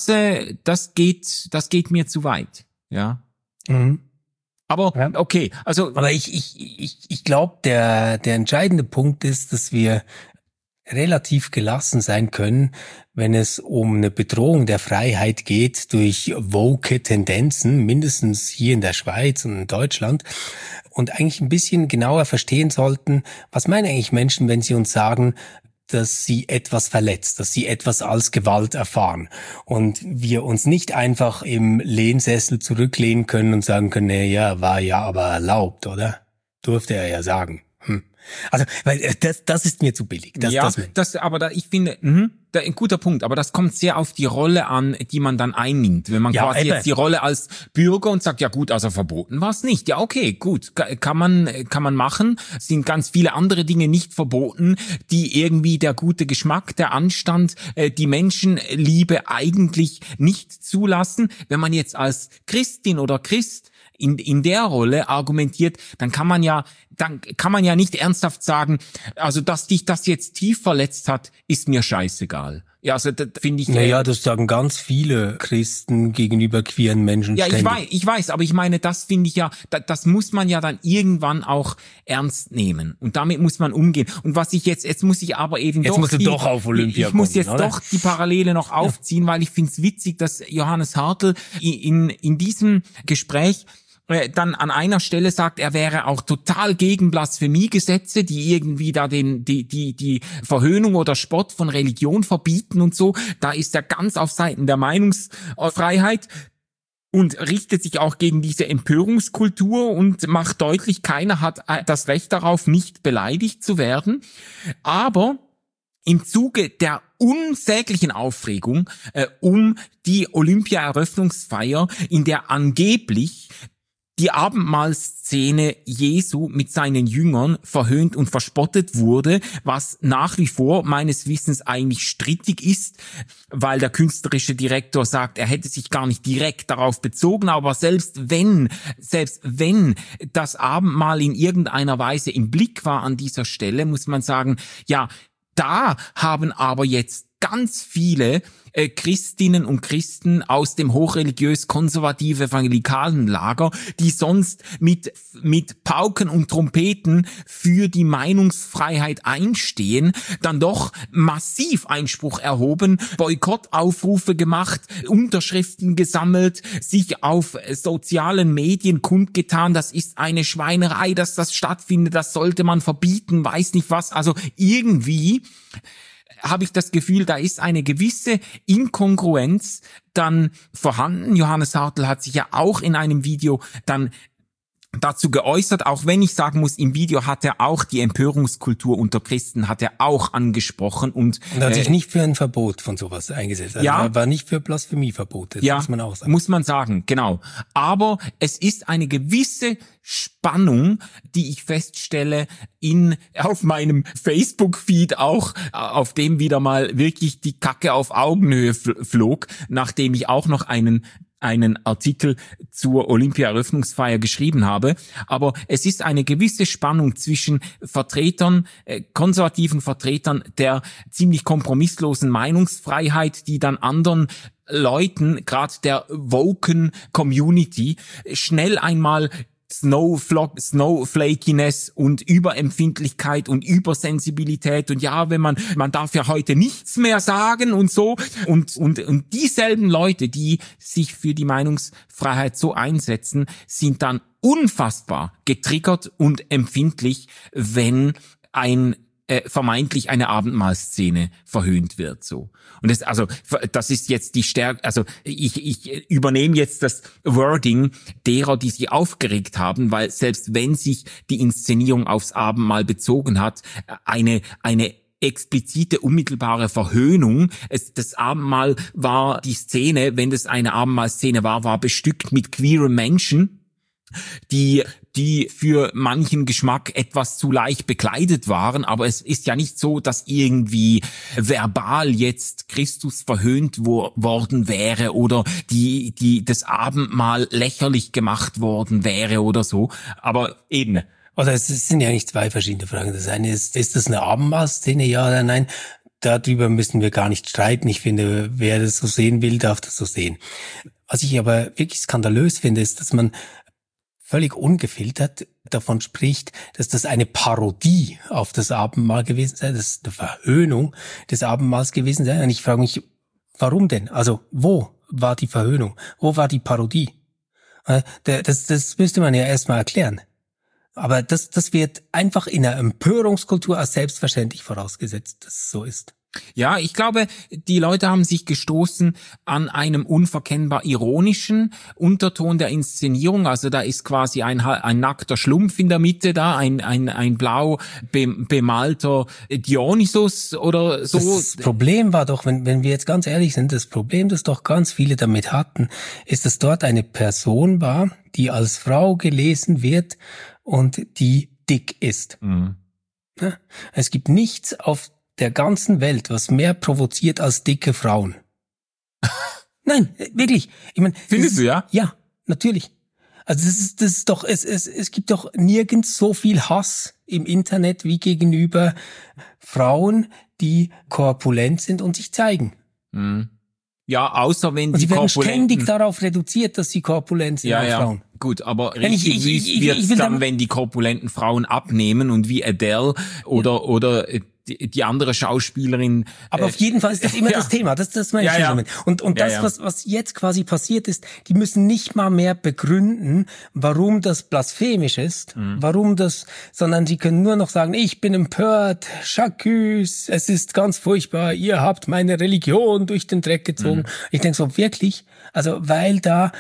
geht mir zu weit, ja. Mhm. Aber ja. okay, also aber ich glaube, der entscheidende Punkt ist, dass wir relativ gelassen sein können, wenn es um eine Bedrohung der Freiheit geht durch woke Tendenzen, mindestens hier in der Schweiz und in Deutschland, und eigentlich ein bisschen genauer verstehen sollten, was meinen eigentlich Menschen, wenn sie uns sagen, dass sie etwas verletzt, dass sie etwas als Gewalt erfahren und wir uns nicht einfach im Lehnsessel zurücklehnen können und sagen können, ja, war ja aber erlaubt, oder? Durfte er ja sagen. Also, weil das ist mir zu billig. Ich finde, ein guter Punkt, aber das kommt sehr auf die Rolle an, die man dann einnimmt. Wenn man quasi jetzt die Rolle als Bürger und sagt, ja gut, also verboten war es nicht. Ja, okay, gut, kann man machen. Es sind ganz viele andere Dinge nicht verboten, die irgendwie der gute Geschmack, der Anstand, die Menschenliebe eigentlich nicht zulassen. Wenn man jetzt als Christin oder Christ in der Rolle argumentiert, dann kann man ja nicht ernsthaft sagen, also dass dich das jetzt tief verletzt hat, ist mir scheißegal. Ja, also das finde ich. Naja, das sagen ganz viele Christen gegenüber queeren Menschen. Ja, ständig. ich weiß, aber ich meine, das finde ich ja, das muss man ja dann irgendwann auch ernst nehmen und damit muss man umgehen. Und was ich jetzt muss ich aber eben jetzt musst du doch auf Olympia ich muss kommen, jetzt oder? Doch die Parallele noch aufziehen, weil ich finde es witzig, dass Johannes Hartl in diesem Gespräch dann an einer Stelle sagt, er wäre auch total gegen Blasphemiegesetze, die irgendwie da die Verhöhnung oder Spott von Religion verbieten und so. Da ist er ganz auf Seiten der Meinungsfreiheit und richtet sich auch gegen diese Empörungskultur und macht deutlich, keiner hat das Recht darauf, nicht beleidigt zu werden. Aber im Zuge der unsäglichen Aufregung um die Olympia-Eröffnungsfeier, in der angeblich die Abendmahlszene Jesu mit seinen Jüngern verhöhnt und verspottet wurde, was nach wie vor meines Wissens eigentlich strittig ist, weil der künstlerische Direktor sagt, er hätte sich gar nicht direkt darauf bezogen, aber selbst wenn das Abendmahl in irgendeiner Weise im Blick war an dieser Stelle, muss man sagen, ja, da haben aber jetzt ganz viele Christinnen und Christen aus dem hochreligiös-konservativ evangelikalen Lager, die sonst mit Pauken und Trompeten für die Meinungsfreiheit einstehen, dann doch massiv Einspruch erhoben, Boykottaufrufe gemacht, Unterschriften gesammelt, sich auf sozialen Medien kundgetan, das ist eine Schweinerei, dass das stattfindet, das sollte man verbieten, weiß nicht was. Also irgendwie habe ich das Gefühl, da ist eine gewisse Inkongruenz dann vorhanden. Johannes Hartl hat sich ja auch in einem Video dann dazu geäußert, auch wenn ich sagen muss, im Video hat er auch die Empörungskultur unter Christen hat er auch angesprochen und hat sich nicht für ein Verbot von sowas eingesetzt. Also er war nicht für Blasphemieverbote, das muss man auch sagen. Muss man sagen, genau. Aber es ist eine gewisse Spannung, die ich feststelle auf meinem Facebook-Feed auch, auf dem wieder mal wirklich die Kacke auf Augenhöhe flog, nachdem ich auch noch einen Artikel zur Olympia-Eröffnungsfeier geschrieben habe. Aber es ist eine gewisse Spannung zwischen konservativen Vertretern der ziemlich kompromisslosen Meinungsfreiheit, die dann anderen Leuten, gerade der woken Community, schnell einmal Snowflakiness und Überempfindlichkeit und Übersensibilität und ja, wenn man darf ja heute nichts mehr sagen und so und dieselben Leute, die sich für die Meinungsfreiheit so einsetzen, sind dann unfassbar getriggert und empfindlich, wenn vermeintlich eine Abendmahlszene verhöhnt wird, so. Und das ist jetzt die Stärke, also ich übernehme jetzt das Wording derer, die sich aufgeregt haben, weil selbst wenn sich die Inszenierung aufs Abendmahl bezogen hat, eine explizite, unmittelbare Verhöhnung. Das Abendmahl war die Szene, wenn das eine Abendmahlszene war bestückt mit queeren Menschen. die für manchen Geschmack etwas zu leicht bekleidet waren, aber es ist ja nicht so, dass irgendwie verbal jetzt Christus verhöhnt worden wäre oder das Abendmahl lächerlich gemacht worden wäre oder so, aber eben. Oder es sind ja nicht zwei verschiedene Fragen. Das eine ist das eine Abendmahlszene, ja oder nein? Darüber müssen wir gar nicht streiten. Ich finde, wer das so sehen will, darf das so sehen. Was ich aber wirklich skandalös finde, ist, dass man völlig ungefiltert davon spricht, dass das eine Parodie auf das Abendmahl gewesen sei, dass es eine Verhöhnung des Abendmahls gewesen sei. Und ich frage mich, warum denn? Also, wo war die Verhöhnung? Wo war die Parodie? Das müsste man ja erstmal erklären. Aber das wird einfach in der Empörungskultur als selbstverständlich vorausgesetzt, dass es so ist. Ja, ich glaube, die Leute haben sich gestoßen an einem unverkennbar ironischen Unterton der Inszenierung. Also da ist quasi ein nackter Schlumpf in der Mitte da, ein blau bemalter Dionysos oder so. Das Problem war doch, wenn wir jetzt ganz ehrlich sind, das Problem, das doch ganz viele damit hatten, ist, dass dort eine Person war, die als Frau gelesen wird und die dick ist. Mhm. Ja, es gibt nichts auf der ganzen Welt, was mehr provoziert als dicke Frauen. Nein, wirklich. Ich meine, findest du, ja? Ja, natürlich. Also das ist doch, es gibt doch nirgends so viel Hass im Internet wie gegenüber Frauen, die korpulent sind und sich zeigen. Mhm. Ja, außer wenn die werden ständig darauf reduziert, dass sie korpulent sind, Frauen. Gut, aber richtig süß wird's dann, wenn die korpulenten Frauen abnehmen und wie Adele oder die andere Schauspielerin. Aber auf jeden Fall ist das immer das Thema. Das meine ich schon damit. Und das, was jetzt quasi passiert ist, die müssen nicht mal mehr begründen, warum das blasphemisch ist, sondern sie können nur noch sagen, ich bin empört, J'accuse, es ist ganz furchtbar, ihr habt meine Religion durch den Dreck gezogen. Ich denke so, wirklich? Also, weil da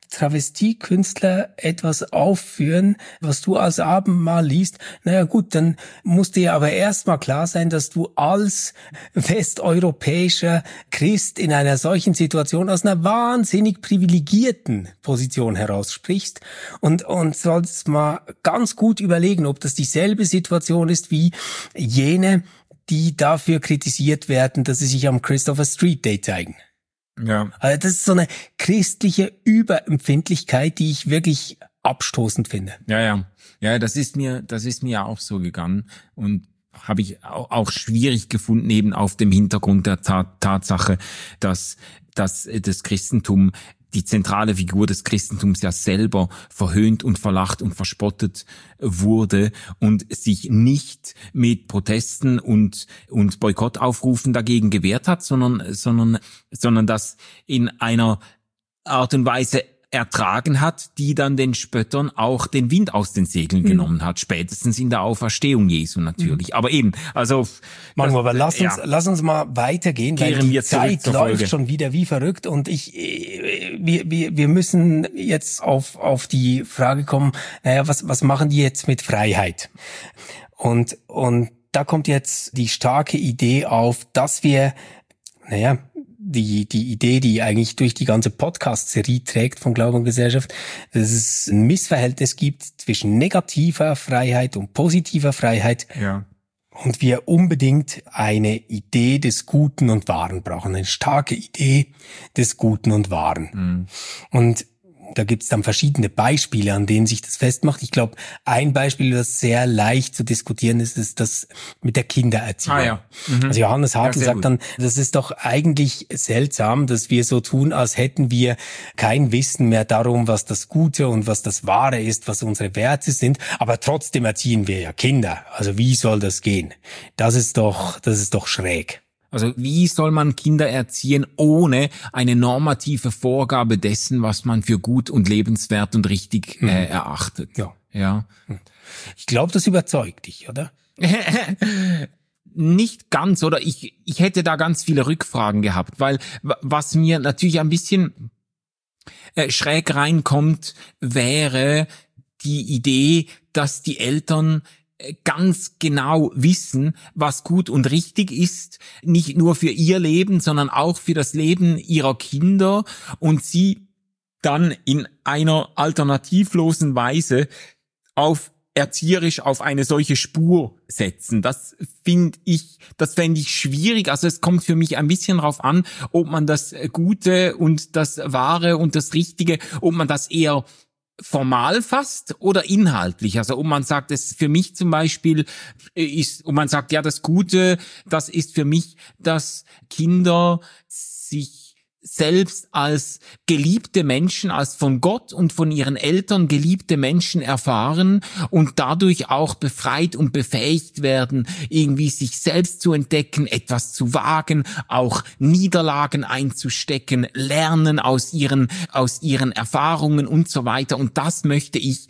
Travestiekünstler etwas aufführen, was du als Abendmahl liest, naja gut, dann muss dir aber erstmal klar sein, dass du als westeuropäischer Christ in einer solchen Situation aus einer wahnsinnig privilegierten Position heraussprichst und sollst mal ganz gut überlegen, ob das dieselbe Situation ist wie jene, die dafür kritisiert werden, dass sie sich am Christopher Street Day zeigen. Ja. Also das ist so eine christliche Überempfindlichkeit, die ich wirklich abstoßend finde. Ja, das ist mir auch so gegangen und habe ich auch schwierig gefunden, eben auf dem Hintergrund der Tatsache, dass das Christentum, die zentrale Figur des Christentums ja selber verhöhnt und verlacht und verspottet wurde und sich nicht mit Protesten und Boykottaufrufen dagegen gewehrt hat, sondern das in einer Art und Weise ertragen hat, die dann den Spöttern auch den Wind aus den Segeln genommen hat, spätestens in der Auferstehung Jesu natürlich. Aber eben, also Manu, aber lass uns mal weitergehen, weil die Zeit läuft schon wieder wie verrückt und wir müssen jetzt auf die Frage kommen, naja, was machen die jetzt mit Freiheit? Und da kommt jetzt die starke Idee auf, dass wir, die Idee, die eigentlich durch die ganze Podcast-Serie trägt von Glaube und Gesellschaft, dass es ein Missverhältnis gibt zwischen negativer Freiheit und positiver Freiheit. Ja. Und wir unbedingt eine Idee des Guten und Wahren brauchen, eine starke Idee des Guten und Wahren. Mhm. Und da gibt's dann verschiedene Beispiele, an denen sich das festmacht. Ich glaube, ein Beispiel, das sehr leicht zu diskutieren ist, ist das mit der Kindererziehung. Also Johannes Hartl sagt dann, das ist doch eigentlich seltsam, dass wir so tun, als hätten wir kein Wissen mehr darum, was das Gute und was das Wahre ist, was unsere Werte sind, aber trotzdem erziehen wir ja Kinder. Also wie soll das gehen? Das ist doch schräg. Also wie soll man Kinder erziehen, ohne eine normative Vorgabe dessen, was man für gut und lebenswert und richtig erachtet? Ja. Ich glaube, das überzeugt dich, oder? Nicht ganz, oder ich hätte da ganz viele Rückfragen gehabt, weil was mir natürlich ein bisschen schräg reinkommt, wäre die Idee, dass die Eltern ganz genau wissen, was gut und richtig ist, nicht nur für ihr Leben, sondern auch für das Leben ihrer Kinder und sie dann in einer alternativlosen Weise erzieherisch auf eine solche Spur setzen. Das fände ich schwierig. Also es kommt für mich ein bisschen drauf an, ob man das Gute und das Wahre und das Richtige, ob man das eher formal fasst oder inhaltlich. Also ob man sagt, es für mich zum Beispiel ist, und man sagt, ja, das Gute, das ist für mich, dass Kinder sich selbst als geliebte Menschen, als von Gott und von ihren Eltern geliebte Menschen erfahren und dadurch auch befreit und befähigt werden, irgendwie sich selbst zu entdecken, etwas zu wagen, auch Niederlagen einzustecken, lernen aus ihren Erfahrungen und so weiter. Und das möchte ich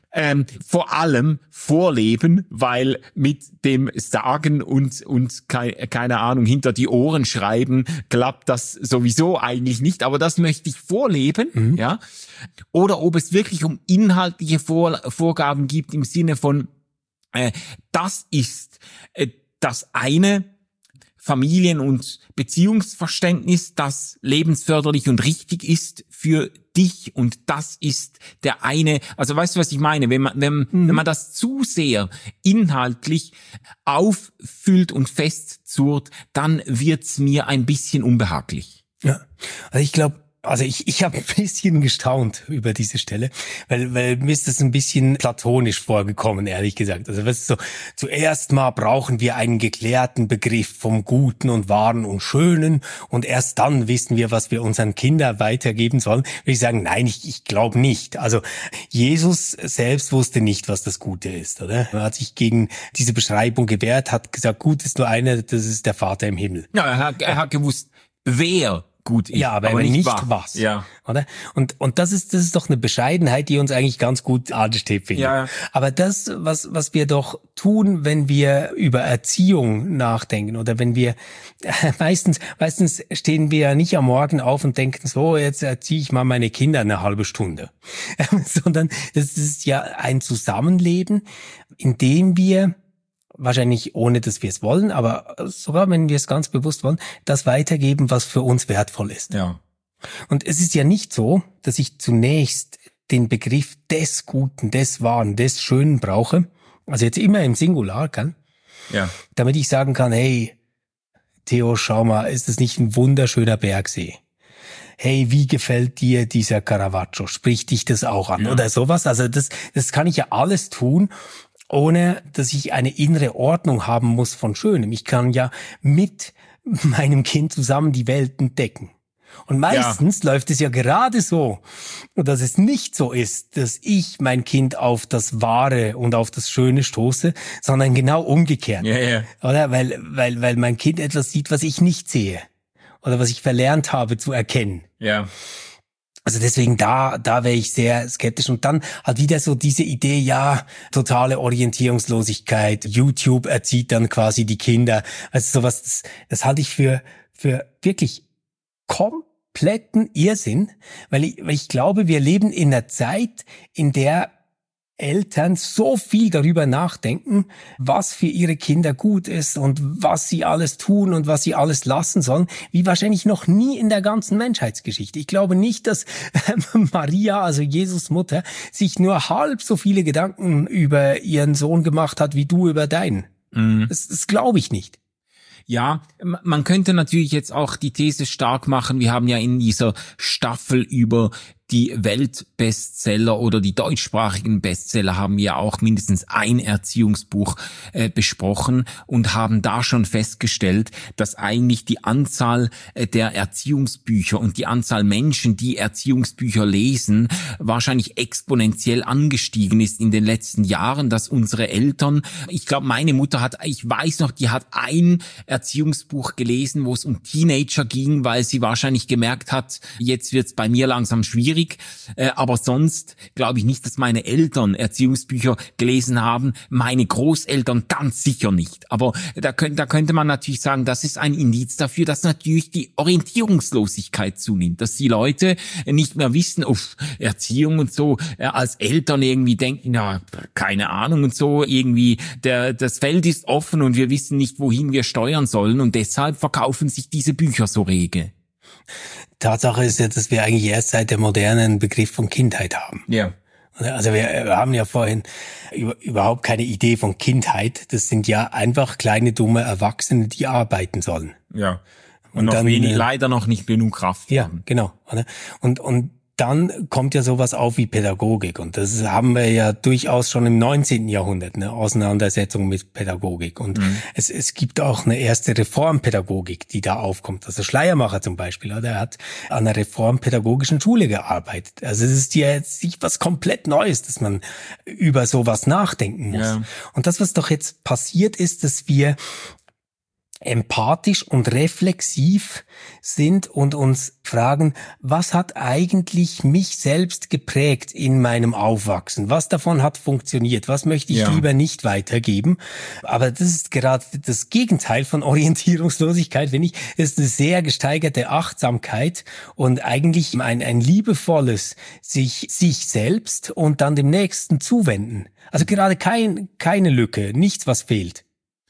vor allem vorleben, weil mit dem Sagen und keine Ahnung, hinter die Ohren schreiben, klappt das sowieso eigentlich nicht, aber das möchte ich vorleben, ja. Oder ob es wirklich um inhaltliche Vorgaben gibt im Sinne von, das ist das eine Familien- und Beziehungsverständnis, das lebensförderlich und richtig ist für dich, und das ist der eine, also weißt du, was ich meine? Wenn man das zu sehr inhaltlich auffüllt und festzurrt, dann wird's mir ein bisschen unbehaglich. Ja, also ich glaube, ich habe ein bisschen gestaunt über diese Stelle, weil mir ist das ein bisschen platonisch vorgekommen, ehrlich gesagt. Also weißt du, so, zuerst mal brauchen wir einen geklärten Begriff vom Guten und Wahren und Schönen, und erst dann wissen wir, was wir unseren Kindern weitergeben sollen. Würde ich sagen, nein, ich glaube nicht. Also Jesus selbst wusste nicht, was das Gute ist, oder? Er hat sich gegen diese Beschreibung gewehrt, hat gesagt, gut ist nur einer, das ist der Vater im Himmel. Ja, er hat gewusst, wer gut ist, ja, aber nicht was. Ja. Oder? Und das ist doch eine Bescheidenheit, die uns eigentlich ganz gut ansteht, finde ich. Ja. Aber das, was wir doch tun, wenn wir über Erziehung nachdenken, oder wenn wir, meistens stehen wir ja nicht am Morgen auf und denken, so, jetzt erziehe ich mal meine Kinder eine halbe Stunde. Sondern das ist ja ein Zusammenleben, in dem wir, wahrscheinlich ohne, dass wir es wollen, aber sogar wenn wir es ganz bewusst wollen, das weitergeben, was für uns wertvoll ist. Ja. Und es ist ja nicht so, dass ich zunächst den Begriff des Guten, des Wahren, des Schönen brauche, also jetzt immer im Singular, Ja. damit ich sagen kann, hey, Theo, schau mal, ist das nicht ein wunderschöner Bergsee? Hey, wie gefällt dir dieser Caravaggio? Spricht dich das auch an? Ja. Oder sowas? Also das kann ich ja alles tun, ohne dass ich eine innere Ordnung haben muss von Schönem. Ich kann ja mit meinem Kind zusammen die Welt entdecken. Und meistens läuft es ja gerade so, dass es nicht so ist, dass ich mein Kind auf das Wahre und auf das Schöne stoße, sondern genau umgekehrt. Ja. Oder? Weil mein Kind etwas sieht, was ich nicht sehe. Oder was ich verlernt habe zu erkennen. Ja. Also deswegen da wäre ich sehr skeptisch. Und dann halt wieder so diese Idee, ja, totale Orientierungslosigkeit, YouTube erzieht dann quasi die Kinder. Also sowas, das halte ich für wirklich kompletten Irrsinn, weil ich glaube, wir leben in einer Zeit, in der Eltern so viel darüber nachdenken, was für ihre Kinder gut ist und was sie alles tun und was sie alles lassen sollen, wie wahrscheinlich noch nie in der ganzen Menschheitsgeschichte. Ich glaube nicht, dass Maria, also Jesus Mutter, sich nur halb so viele Gedanken über ihren Sohn gemacht hat, wie du über deinen. Das glaube ich nicht. Ja, man könnte natürlich jetzt auch die These stark machen, wir haben ja in dieser Staffel über die Weltbestseller oder die deutschsprachigen Bestseller haben wir auch mindestens ein Erziehungsbuch besprochen und haben da schon festgestellt, dass eigentlich die Anzahl der Erziehungsbücher und die Anzahl Menschen, die Erziehungsbücher lesen, wahrscheinlich exponentiell angestiegen ist in den letzten Jahren, dass unsere Eltern, ich glaube, meine Mutter ich weiß noch, die hat ein Erziehungsbuch gelesen, wo es um Teenager ging, weil sie wahrscheinlich gemerkt hat, jetzt wird's bei mir langsam schwierig. Aber sonst glaube ich nicht, dass meine Eltern Erziehungsbücher gelesen haben, meine Großeltern ganz sicher nicht. Aber da könnte man natürlich sagen, das ist ein Indiz dafür, dass natürlich die Orientierungslosigkeit zunimmt, dass die Leute nicht mehr wissen, Erziehung und so, als Eltern irgendwie denken, ja, keine Ahnung und so, irgendwie das Feld ist offen und wir wissen nicht, wohin wir steuern sollen und deshalb verkaufen sich diese Bücher so rege. Tatsache ist ja, dass wir eigentlich erst seit der Moderne einen Begriff von Kindheit haben. Ja. Also wir haben ja vorhin überhaupt keine Idee von Kindheit. Das sind ja einfach kleine, dumme Erwachsene, die arbeiten sollen. Ja. Und noch dann, leider noch nicht genug Kraft. Ja, genau. Und dann kommt ja sowas auf wie Pädagogik. Und das haben wir ja durchaus schon im 19. Jahrhundert, eine Auseinandersetzung mit Pädagogik. Und es gibt auch eine erste Reformpädagogik, die da aufkommt. Also Schleiermacher zum Beispiel, der hat an einer reformpädagogischen Schule gearbeitet. Also es ist ja jetzt nicht was komplett Neues, dass man über sowas nachdenken muss. Ja. Und das, was doch jetzt passiert ist, dass wir empathisch und reflexiv sind und uns fragen, was hat eigentlich mich selbst geprägt in meinem Aufwachsen? Was davon hat funktioniert? Was möchte ich lieber nicht weitergeben? Aber das ist gerade das Gegenteil von Orientierungslosigkeit, finde ich. Das ist eine sehr gesteigerte Achtsamkeit und eigentlich ein liebevolles sich selbst und dann dem Nächsten zuwenden. Also gerade keine Lücke, nichts, was fehlt.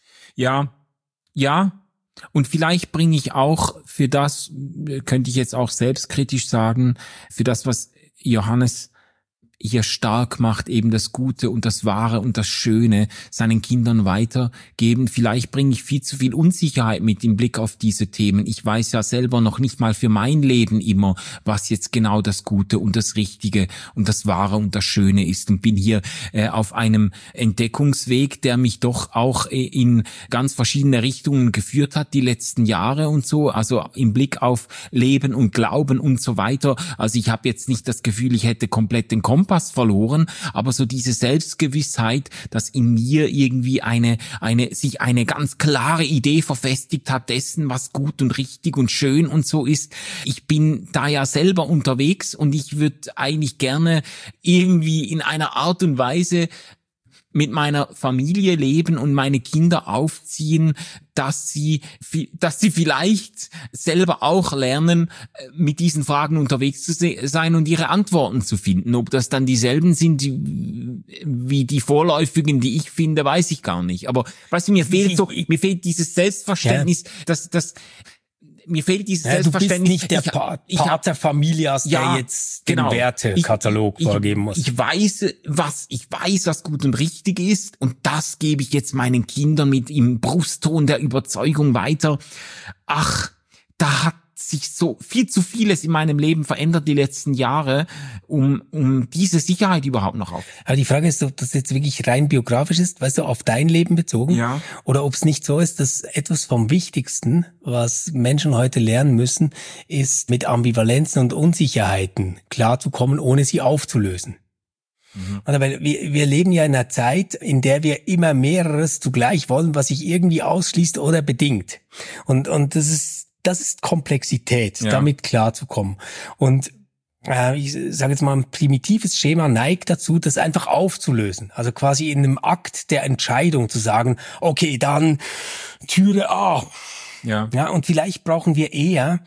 Ja, und vielleicht bringe ich auch für das, könnte ich jetzt auch selbstkritisch sagen, für das, was Johannes hier stark macht, eben das Gute und das Wahre und das Schöne seinen Kindern weitergeben. Vielleicht bringe ich viel zu viel Unsicherheit mit im Blick auf diese Themen. Ich weiß ja selber noch nicht mal für mein Leben immer, was jetzt genau das Gute und das Richtige und das Wahre und das Schöne ist, und bin hier auf einem Entdeckungsweg, der mich doch auch in ganz verschiedene Richtungen geführt hat die letzten Jahre und so, also im Blick auf Leben und Glauben und so weiter. Also ich habe jetzt nicht das Gefühl, ich hätte komplett den Kompass verloren, aber so diese Selbstgewissheit, dass in mir irgendwie sich eine ganz klare Idee verfestigt hat dessen, was gut und richtig und schön und so ist. Ich bin da ja selber unterwegs und ich würde eigentlich gerne irgendwie in einer Art und Weise mit meiner Familie leben und meine Kinder aufziehen, dass sie vielleicht selber auch lernen, mit diesen Fragen unterwegs zu sein und ihre Antworten zu finden. Ob das dann dieselben sind wie die vorläufigen, die ich finde, weiß ich gar nicht. Aber weißt du, mir fehlt dieses Selbstverständnis, mir fehlt dieses Selbstverständnis. Du bist nicht der Pater Familias, der jetzt den Wertekatalog vorgeben muss. Ich weiß, was gut und richtig ist, und das gebe ich jetzt meinen Kindern mit im Brustton der Überzeugung weiter. Ach, da hat sich so viel zu vieles in meinem Leben verändert die letzten Jahre, um diese Sicherheit überhaupt noch auf. Aber die Frage ist, ob das jetzt wirklich rein biografisch ist, weißt du, auf dein Leben bezogen, oder ob es nicht so ist, dass etwas vom Wichtigsten, was Menschen heute lernen müssen, ist, mit Ambivalenzen und Unsicherheiten klarzukommen, ohne sie aufzulösen. Oder weil wir leben ja in einer Zeit, in der wir immer mehreres zugleich wollen, was sich irgendwie ausschließt oder bedingt. Und das ist Komplexität, damit klarzukommen. Und ich sage jetzt mal, ein primitives Schema neigt dazu, das einfach aufzulösen. Also quasi in einem Akt der Entscheidung zu sagen, okay, dann Türe A. Ja, und vielleicht brauchen wir eher,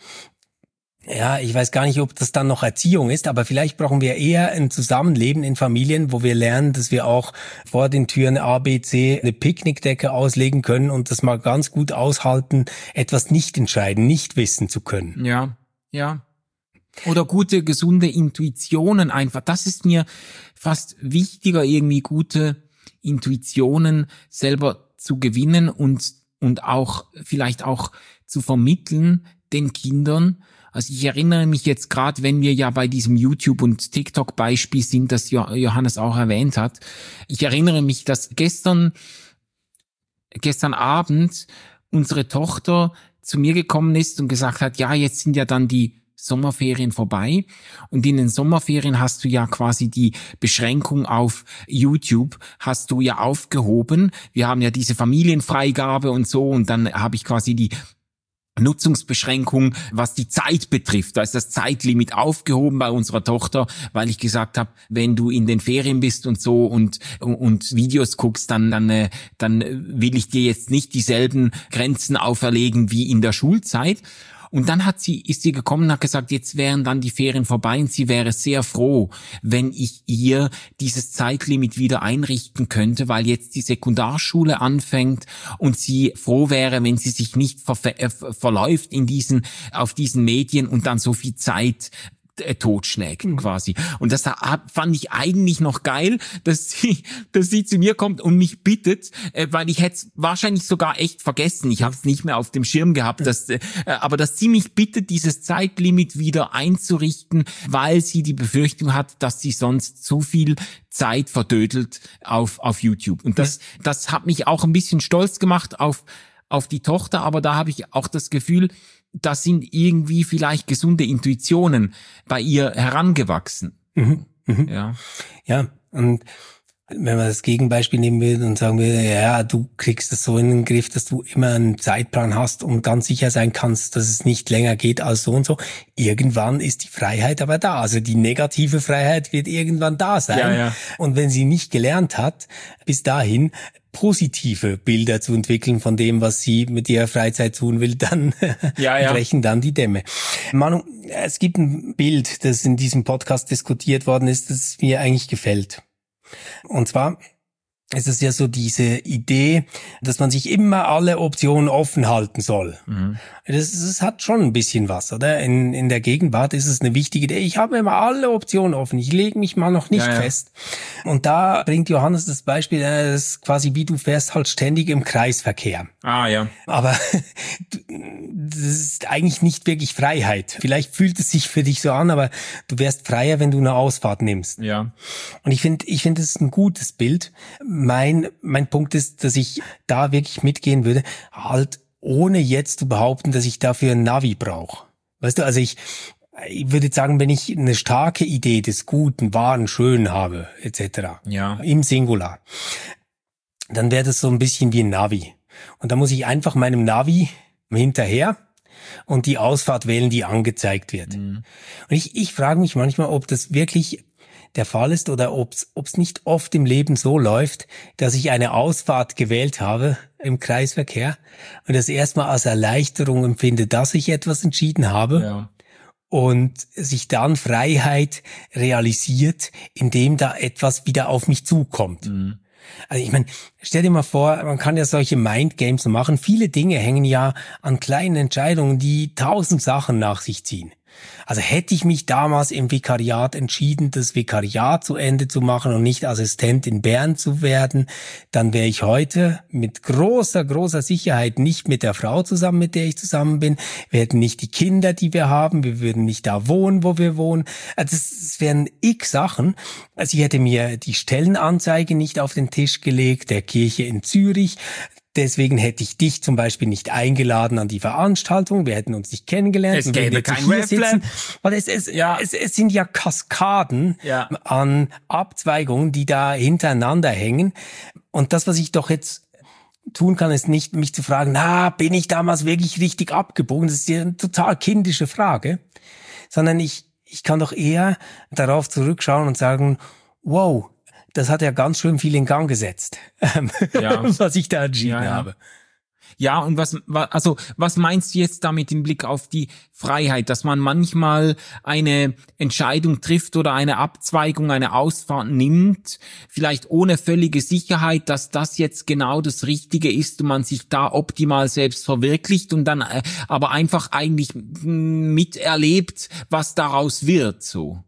ich weiß gar nicht, ob das dann noch Erziehung ist, aber vielleicht brauchen wir eher ein Zusammenleben in Familien, wo wir lernen, dass wir auch vor den Türen A, B, C eine Picknickdecke auslegen können und das mal ganz gut aushalten, etwas nicht entscheiden, nicht wissen zu können. Ja. Oder gute, gesunde Intuitionen einfach. Das ist mir fast wichtiger, irgendwie gute Intuitionen selber zu gewinnen und auch vielleicht auch zu vermitteln den Kindern. Also ich erinnere mich jetzt gerade, wenn wir ja bei diesem YouTube- und TikTok-Beispiel sind, das Johannes auch erwähnt hat. Ich erinnere mich, dass gestern Abend unsere Tochter zu mir gekommen ist und gesagt hat, ja, jetzt sind ja dann die Sommerferien vorbei, und in den Sommerferien hast du ja quasi die Beschränkung auf YouTube hast du ja aufgehoben. Wir haben ja diese Familienfreigabe und so, und dann habe ich quasi die Nutzungsbeschränkung, was die Zeit betrifft. Da ist das Zeitlimit aufgehoben bei unserer Tochter, weil ich gesagt habe, wenn du in den Ferien bist und so und Videos guckst, dann will ich dir jetzt nicht dieselben Grenzen auferlegen wie in der Schulzeit. Und dann ist sie gekommen und hat gesagt, jetzt wären dann die Ferien vorbei und sie wäre sehr froh, wenn ich ihr dieses Zeitlimit wieder einrichten könnte, weil jetzt die Sekundarschule anfängt und sie froh wäre, wenn sie sich nicht verläuft auf diesen Medien und dann so viel Zeit totschlägt quasi. Und das fand ich eigentlich noch geil, dass sie zu mir kommt und mich bittet, weil ich hätte es wahrscheinlich sogar echt vergessen. Ich habe es nicht mehr auf dem Schirm gehabt, aber dass sie mich bittet, dieses Zeitlimit wieder einzurichten, weil sie die Befürchtung hat, dass sie sonst zu viel Zeit verdödelt auf YouTube. Und das hat mich auch ein bisschen stolz gemacht auf die Tochter, aber da habe ich auch das Gefühl, das sind irgendwie vielleicht gesunde Intuitionen bei ihr herangewachsen. Ja. Ja, und wenn man das Gegenbeispiel nehmen will und sagen will, ja, du kriegst das so in den Griff, dass du immer einen Zeitplan hast und ganz sicher sein kannst, dass es nicht länger geht als so und so. Irgendwann ist die Freiheit aber da. Also die negative Freiheit wird irgendwann da sein. Ja. Und wenn sie nicht gelernt hat, bis dahin positive Bilder zu entwickeln von dem, was sie mit ihrer Freizeit tun will, dann brechen dann die Dämme. Manu, es gibt ein Bild, das in diesem Podcast diskutiert worden ist, das mir eigentlich gefällt. Und zwar ist es ja so diese Idee, dass man sich immer alle Optionen offen halten soll. Das hat schon ein bisschen was, oder? In der Gegenwart ist es eine wichtige Idee. Ich habe immer alle Optionen offen. Ich lege mich mal noch nicht fest. Und da bringt Johannes das Beispiel, das ist quasi wie du fährst halt ständig im Kreisverkehr. Ja. Aber das ist eigentlich nicht wirklich Freiheit. Vielleicht fühlt es sich für dich so an, aber du wärst freier, wenn du eine Ausfahrt nimmst. Ja. Und ich finde, das ist ein gutes Bild. Mein Punkt ist, dass ich da wirklich mitgehen würde, halt ohne jetzt zu behaupten, dass ich dafür ein Navi brauche. Weißt du, also ich würde sagen, wenn ich eine starke Idee des Guten, Wahren, Schönen habe, etc., im Singular, dann wäre das so ein bisschen wie ein Navi. Und da muss ich einfach meinem Navi hinterher und die Ausfahrt wählen, die angezeigt wird. Und ich frage mich manchmal, ob das wirklich der Fall ist oder ob's nicht oft im Leben so läuft, dass ich eine Ausfahrt gewählt habe im Kreisverkehr und das erstmal als Erleichterung empfinde, dass ich etwas entschieden habe und sich dann Freiheit realisiert, indem da etwas wieder auf mich zukommt. Also ich meine, stell dir mal vor, man kann ja solche Mindgames machen. Viele Dinge hängen ja an kleinen Entscheidungen, die 1000 Sachen nach sich ziehen. Also hätte ich mich damals im Vikariat entschieden, das Vikariat zu Ende zu machen und nicht Assistent in Bern zu werden, dann wäre ich heute mit großer Sicherheit nicht mit der Frau zusammen, mit der ich zusammen bin. Wir hätten nicht die Kinder, die wir haben. Wir würden nicht da wohnen, wo wir wohnen. Also das wären x Sachen. Also ich hätte mir die Stellenanzeige nicht auf den Tisch gelegt, der Kirche in Zürich. Deswegen hätte ich dich zum Beispiel nicht eingeladen an die Veranstaltung. Wir hätten uns nicht kennengelernt. Es gäbe kein Redplan. Weil es sind ja Kaskaden an Abzweigungen, die da hintereinander hängen. Und das, was ich doch jetzt tun kann, ist nicht, mich zu fragen, bin ich damals wirklich richtig abgebogen? Das ist ja eine total kindische Frage. Sondern ich kann doch eher darauf zurückschauen und sagen, wow, das hat ja ganz schön viel in Gang gesetzt, was ich da entschieden habe. Ja, und was meinst du jetzt damit im Blick auf die Freiheit, dass man manchmal eine Entscheidung trifft oder eine Abzweigung, eine Ausfahrt nimmt, vielleicht ohne völlige Sicherheit, dass das jetzt genau das Richtige ist und man sich da optimal selbst verwirklicht und dann aber einfach eigentlich miterlebt, was daraus wird, so?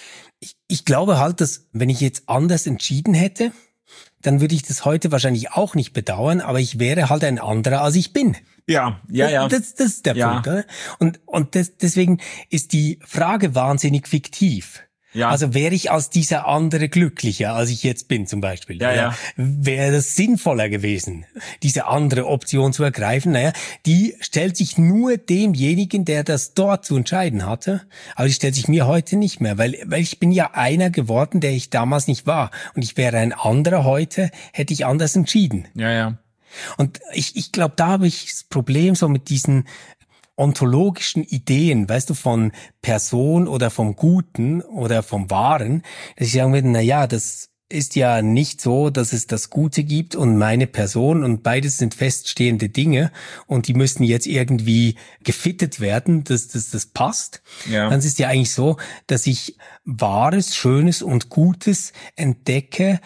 Ich glaube halt, dass wenn ich jetzt anders entschieden hätte, dann würde ich das heute wahrscheinlich auch nicht bedauern, aber ich wäre halt ein anderer, als ich bin. Ja. Das ist der Punkt. Oder? Und deswegen ist die Frage wahnsinnig fiktiv. Ja. Also wäre ich als dieser andere glücklicher, als ich jetzt bin zum Beispiel. Wäre das sinnvoller gewesen, diese andere Option zu ergreifen? Die stellt sich nur demjenigen, der das dort zu entscheiden hatte, aber die stellt sich mir heute nicht mehr, weil ich bin ja einer geworden, der ich damals nicht war. Und ich wäre ein anderer heute, hätte ich anders entschieden. Ja. Und ich glaube, da habe ich das Problem so mit diesen ontologischen Ideen, weißt du, von Person oder vom Guten oder vom Wahren, dass ich sagen würde, das ist ja nicht so, dass es das Gute gibt und meine Person und beides sind feststehende Dinge und die müssten jetzt irgendwie gefittet werden, dass das passt. Ja. Dann ist es ja eigentlich so, dass ich Wahres, Schönes und Gutes entdecke,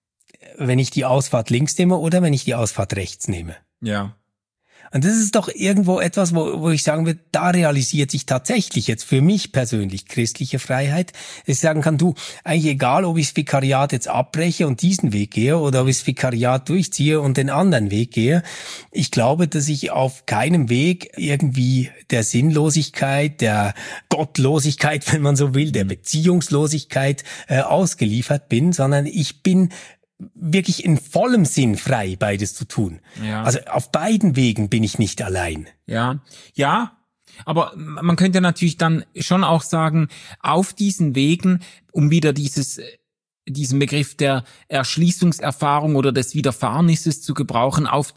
wenn ich die Ausfahrt links nehme oder wenn ich die Ausfahrt rechts nehme. Ja. Und das ist doch irgendwo etwas, wo ich sagen würde, da realisiert sich tatsächlich jetzt für mich persönlich christliche Freiheit. Dass ich sagen kann, du, eigentlich egal, ob ich das Vikariat jetzt abbreche und diesen Weg gehe oder ob ich das Vikariat durchziehe und den anderen Weg gehe. Ich glaube, dass ich auf keinem Weg irgendwie der Sinnlosigkeit, der Gottlosigkeit, wenn man so will, der Beziehungslosigkeit ausgeliefert bin, sondern ich bin wirklich in vollem Sinn frei, beides zu tun. Ja. Also auf beiden Wegen bin ich nicht allein. Ja, ja, aber man könnte natürlich dann schon auch sagen, auf diesen Wegen, um wieder diesen Begriff der Erschließungserfahrung oder des Widerfahrenisses zu gebrauchen, auf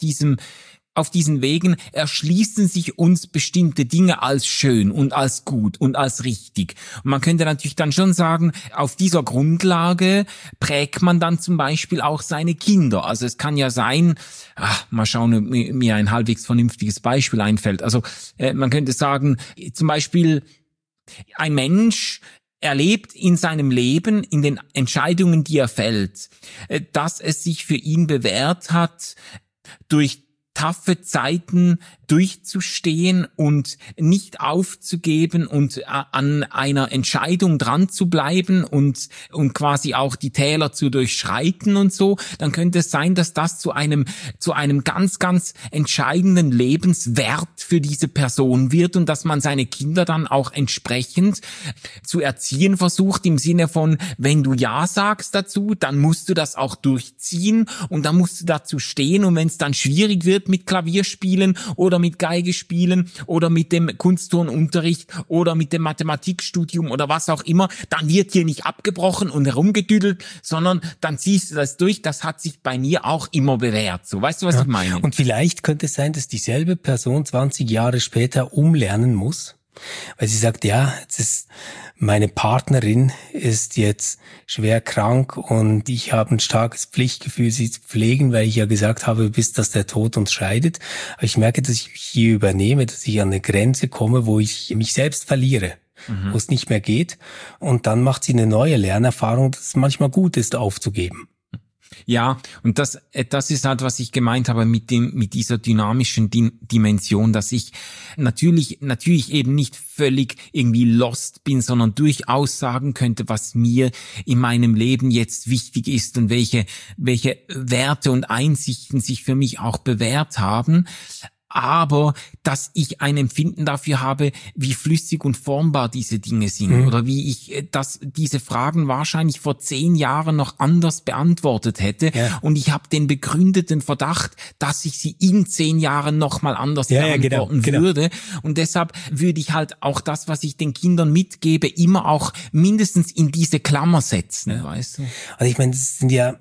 diesen Wegen erschließen sich uns bestimmte Dinge als schön und als gut und als richtig. Und man könnte natürlich dann schon sagen, auf dieser Grundlage prägt man dann zum Beispiel auch seine Kinder. Also es kann ja sein, mal schauen, ob mir ein halbwegs vernünftiges Beispiel einfällt. Also man könnte sagen, zum Beispiel ein Mensch erlebt in seinem Leben, in den Entscheidungen, die er fällt, dass es sich für ihn bewährt hat, durch taffe Zeiten durchzustehen und nicht aufzugeben und an einer Entscheidung dran zu bleiben und quasi auch die Täler zu durchschreiten und so, dann könnte es sein, dass das zu einem ganz, ganz entscheidenden Lebenswert für diese Person wird und dass man seine Kinder dann auch entsprechend zu erziehen versucht, im Sinne von, wenn du Ja sagst dazu, dann musst du das auch durchziehen und dann musst du dazu stehen und wenn es dann schwierig wird mit Klavierspielen oder mit Geige spielen oder mit dem Kunstturnunterricht oder mit dem Mathematikstudium oder was auch immer, dann wird hier nicht abgebrochen und herumgedüdelt, sondern dann ziehst du das durch. Das hat sich bei mir auch immer bewährt. So, weißt du, was ich meine? Und vielleicht könnte es sein, dass dieselbe Person 20 Jahre später umlernen muss, weil sie sagt, ja, jetzt ist meine Partnerin ist jetzt schwer krank und ich habe ein starkes Pflichtgefühl, sie zu pflegen, weil ich ja gesagt habe, bis dass der Tod uns scheidet. Aber ich merke, dass ich mich hier übernehme, dass ich an eine Grenze komme, wo ich mich selbst verliere, wo es nicht mehr geht. Und dann macht sie eine neue Lernerfahrung, dass es manchmal gut ist, aufzugeben. Ja, und das ist halt, was ich gemeint habe mit dieser dynamischen Dimension, dass ich natürlich eben nicht völlig irgendwie lost bin, sondern durchaus sagen könnte, was mir in meinem Leben jetzt wichtig ist und welche Werte und Einsichten sich für mich auch bewährt haben. Aber dass ich ein Empfinden dafür habe, wie flüssig und formbar diese Dinge sind oder wie ich diese Fragen wahrscheinlich vor 10 Jahren noch anders beantwortet hätte. Ja. Und ich habe den begründeten Verdacht, dass ich sie in 10 Jahren nochmal anders beantworten würde. Und deshalb würde ich halt auch das, was ich den Kindern mitgebe, immer auch mindestens in diese Klammer setzen, weißt du? Also ich meine, das sind ja...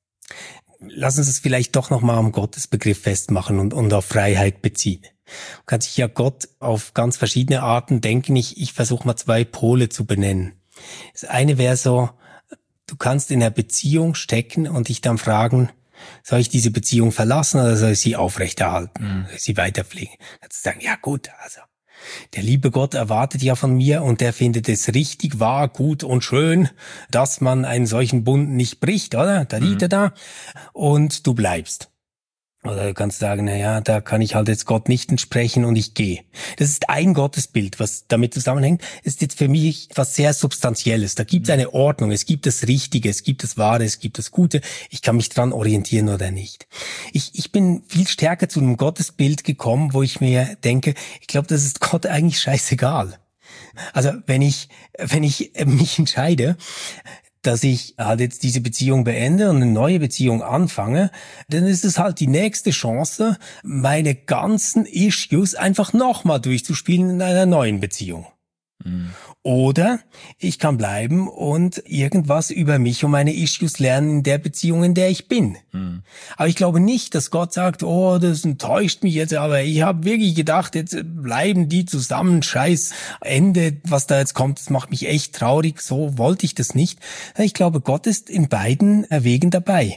Lass uns es vielleicht doch nochmal am Gottesbegriff festmachen und auf Freiheit beziehen. Man kann sich ja Gott auf ganz verschiedene Arten denken. Ich versuche mal 2 Pole zu benennen. Das eine wäre so, du kannst in einer Beziehung stecken und dich dann fragen, soll ich diese Beziehung verlassen oder soll ich sie aufrechterhalten, soll ich sie weiterpflegen? Kannst du sagen, ja gut, also der liebe Gott erwartet ja von mir und der findet es richtig, wahr, gut und schön, dass man einen solchen Bund nicht bricht, oder? Da liegt er da und du bleibst. Oder du kannst sagen, naja, da kann ich halt jetzt Gott nicht entsprechen und ich gehe. Das ist ein Gottesbild, was damit zusammenhängt. Ist jetzt für mich was sehr Substanzielles. Da gibt es eine Ordnung, es gibt das Richtige, es gibt das Wahre, es gibt das Gute. Ich kann mich dran orientieren oder nicht. Ich bin viel stärker zu einem Gottesbild gekommen, wo ich mir denke, ich glaube, das ist Gott eigentlich scheißegal. Also wenn ich mich entscheide, dass ich halt jetzt diese Beziehung beende und eine neue Beziehung anfange, dann ist es halt die nächste Chance, meine ganzen Issues einfach nochmal durchzuspielen in einer neuen Beziehung. Oder ich kann bleiben und irgendwas über mich und meine Issues lernen in der Beziehung, in der ich bin. Aber ich glaube nicht, dass Gott sagt, oh, das enttäuscht mich jetzt, aber ich habe wirklich gedacht, jetzt bleiben die zusammen, scheiß Ende, was da jetzt kommt, das macht mich echt traurig, so wollte ich das nicht. Ich glaube, Gott ist in beiden Wegen dabei.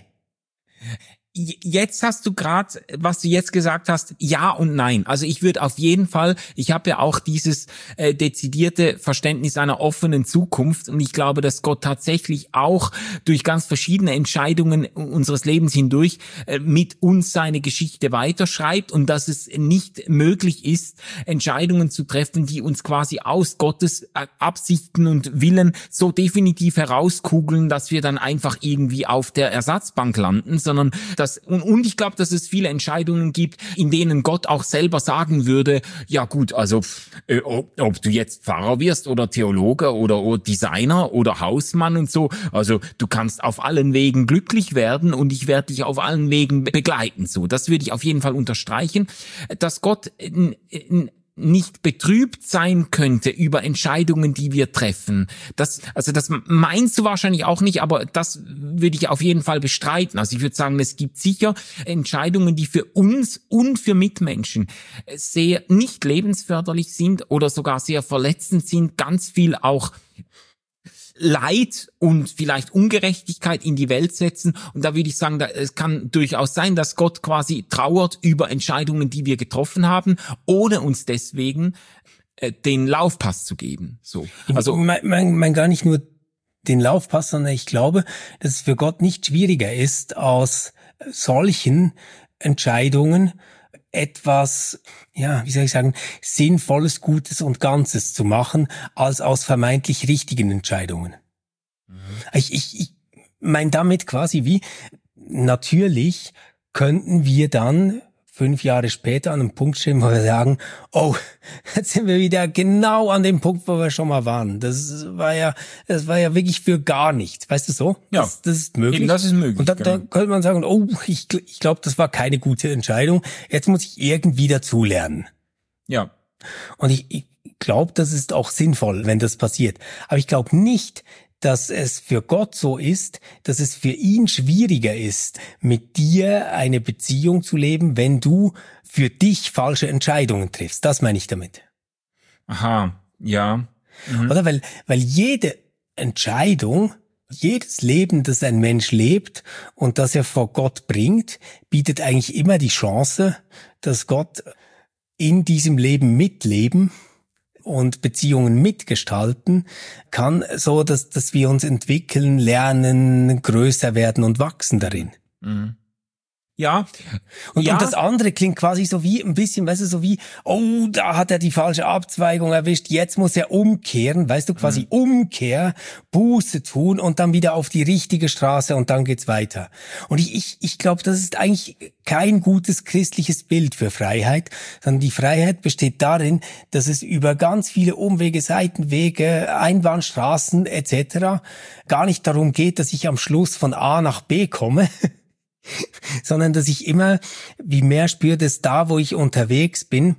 Jetzt hast du gerade, was du jetzt gesagt hast, ja und nein. Also ich würde auf jeden Fall, ich habe ja auch dieses dezidierte Verständnis einer offenen Zukunft und ich glaube, dass Gott tatsächlich auch durch ganz verschiedene Entscheidungen unseres Lebens hindurch mit uns seine Geschichte weiterschreibt und dass es nicht möglich ist, Entscheidungen zu treffen, die uns quasi aus Gottes Absichten und Willen so definitiv herauskugeln, dass wir dann einfach irgendwie auf der Ersatzbank landen, sondern und ich glaube, dass es viele Entscheidungen gibt, in denen Gott auch selber sagen würde, ja gut, also ob du jetzt Pfarrer wirst oder Theologe oder Designer oder Hausmann und so, also du kannst auf allen Wegen glücklich werden und ich werde dich auf allen Wegen begleiten. So, das würde ich auf jeden Fall unterstreichen, dass Gott nicht betrübt sein könnte über Entscheidungen, die wir treffen. Das meinst du wahrscheinlich auch nicht, aber das würde ich auf jeden Fall bestreiten. Also ich würde sagen, es gibt sicher Entscheidungen, die für uns und für Mitmenschen sehr nicht lebensförderlich sind oder sogar sehr verletzend sind, ganz viel auch Leid und vielleicht Ungerechtigkeit in die Welt setzen. Und da würde ich sagen, es kann durchaus sein, dass Gott quasi trauert über Entscheidungen, die wir getroffen haben, ohne uns deswegen den Laufpass zu geben. So. Also mein gar nicht nur den Laufpass, sondern ich glaube, dass es für Gott nicht schwieriger ist, aus solchen Entscheidungen etwas, ja, wie soll ich sagen, Sinnvolles, Gutes und Ganzes zu machen, als aus vermeintlich richtigen Entscheidungen. Ich meine damit quasi wie, natürlich könnten wir dann 5 Jahre später an einem Punkt stehen, wo wir sagen, oh, jetzt sind wir wieder genau an dem Punkt, wo wir schon mal waren. Das war ja wirklich für gar nichts. Weißt du so? Ja. Das ist möglich. Eben, das ist möglich. Und dann könnte man sagen, oh, ich glaube, das war keine gute Entscheidung. Jetzt muss ich irgendwie dazulernen. Ja. Und ich glaube, das ist auch sinnvoll, wenn das passiert. Aber ich glaube nicht, dass es für Gott so ist, dass es für ihn schwieriger ist, mit dir eine Beziehung zu leben, wenn du für dich falsche Entscheidungen triffst. Das meine ich damit. Aha, ja. Oder? Weil jede Entscheidung, jedes Leben, das ein Mensch lebt und das er vor Gott bringt, bietet eigentlich immer die Chance, dass Gott in diesem Leben mitleben und Beziehungen mitgestalten kann, so dass wir uns entwickeln, lernen, größer werden und wachsen darin. Ja. Und das andere klingt quasi so wie ein bisschen, weißt du, so wie, oh, da hat er die falsche Abzweigung erwischt, jetzt muss er umkehren, weißt du, quasi Umkehr, Buße tun und dann wieder auf die richtige Straße und dann geht's weiter. Und ich glaube, das ist eigentlich kein gutes christliches Bild für Freiheit, sondern die Freiheit besteht darin, dass es über ganz viele Umwege, Seitenwege, Einbahnstraßen etc. gar nicht darum geht, dass ich am Schluss von A nach B komme, sondern dass ich immer wie mehr spüre, dass da, wo ich unterwegs bin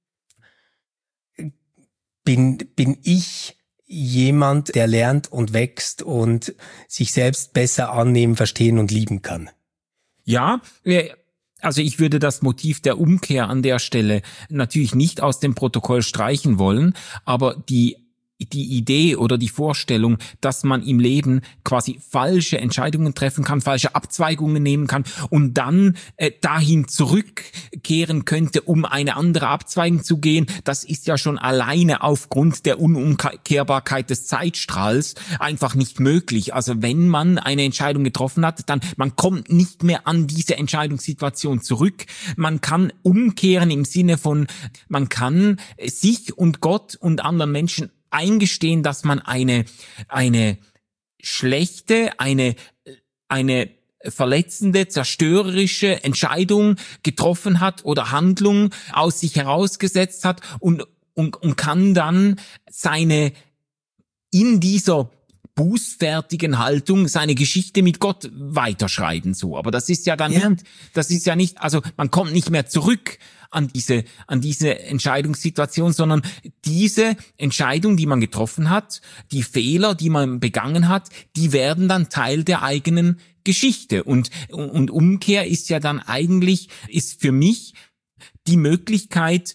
ich jemand, der lernt und wächst und sich selbst besser annehmen, verstehen und lieben kann. Ja, also ich würde das Motiv der Umkehr an der Stelle natürlich nicht aus dem Protokoll streichen wollen, aber die Idee oder die Vorstellung, dass man im Leben quasi falsche Entscheidungen treffen kann, falsche Abzweigungen nehmen kann und dann dahin zurückkehren könnte, um eine andere Abzweigung zu gehen, das ist ja schon alleine aufgrund der Unumkehrbarkeit des Zeitstrahls einfach nicht möglich. Also wenn man eine Entscheidung getroffen hat, dann man kommt nicht mehr an diese Entscheidungssituation zurück. Man kann umkehren im Sinne von, man kann sich und Gott und anderen Menschen eingestehen, dass man eine schlechte, eine verletzende, zerstörerische Entscheidung getroffen hat oder Handlung aus sich herausgesetzt hat und kann dann seine in dieser bußfertigen Haltung seine Geschichte mit Gott weiterschreiben, so. Aber das ist ja dann nicht, also man kommt nicht mehr zurück an diese Entscheidungssituation, sondern diese Entscheidung, die man getroffen hat, die Fehler, die man begangen hat, die werden dann Teil der eigenen Geschichte. Und Umkehr ist ja dann eigentlich, ist für mich die Möglichkeit,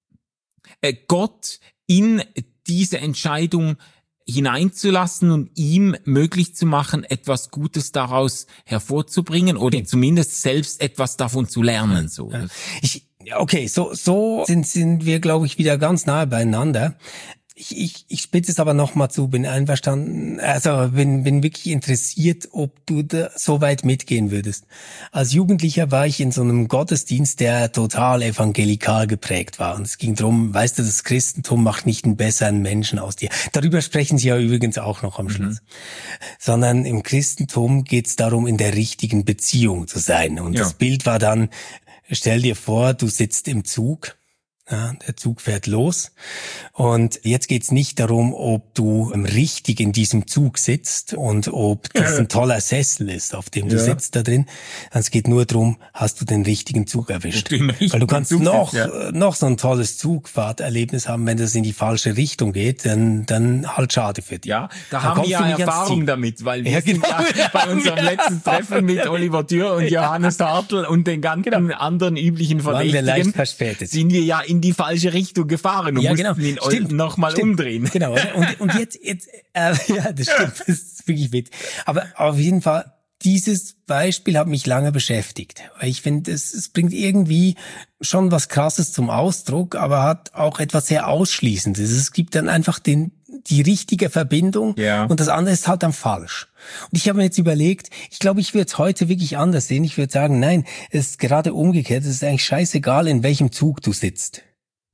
Gott in diese Entscheidung hineinzulassen und ihm möglich zu machen, etwas Gutes daraus hervorzubringen oder zumindest selbst etwas davon zu lernen. So. Okay, so sind wir, glaube ich, wieder ganz nahe beieinander. Ich spitze es aber noch mal zu, bin einverstanden, also bin wirklich interessiert, ob du da so weit mitgehen würdest. Als Jugendlicher war ich in so einem Gottesdienst, der total evangelikal geprägt war. Und es ging darum, weißt du, das Christentum macht nicht einen besseren Menschen aus dir. Darüber sprechen sie ja übrigens auch noch am Schluss. Sondern im Christentum geht es darum, in der richtigen Beziehung zu sein. Und das Bild war dann, stell dir vor, du sitzt im Zug. Ja, der Zug fährt los und jetzt geht's nicht darum, ob du richtig in diesem Zug sitzt und ob das ein toller Sessel ist, auf dem du sitzt da drin. Es geht nur darum, hast du den richtigen Zug erwischt. Weil du kannst noch so ein tolles Zugfahrterlebnis haben, wenn das in die falsche Richtung geht, dann halt schade für dich. Ja, da haben wir ja Erfahrung damit, weil wir sind ja bei unserem letzten Treffen mit Oliver Dürr und Johannes Hartl und den ganzen anderen üblichen Verdächtigen sind wir ja in die falsche Richtung gefahren und mussten ihn nochmal umdrehen. Genau. Und jetzt ja, das stimmt, das ist wirklich witzig. Aber auf jeden Fall, dieses Beispiel hat mich lange beschäftigt, weil ich finde, es bringt irgendwie schon was Krasses zum Ausdruck, aber hat auch etwas sehr Ausschließendes. Es gibt dann einfach die richtige Verbindung und das andere ist halt dann falsch. Und ich habe mir jetzt überlegt, ich glaube, ich würde es heute wirklich anders sehen. Ich würde sagen, nein, es ist gerade umgekehrt. Es ist eigentlich scheißegal, in welchem Zug du sitzt.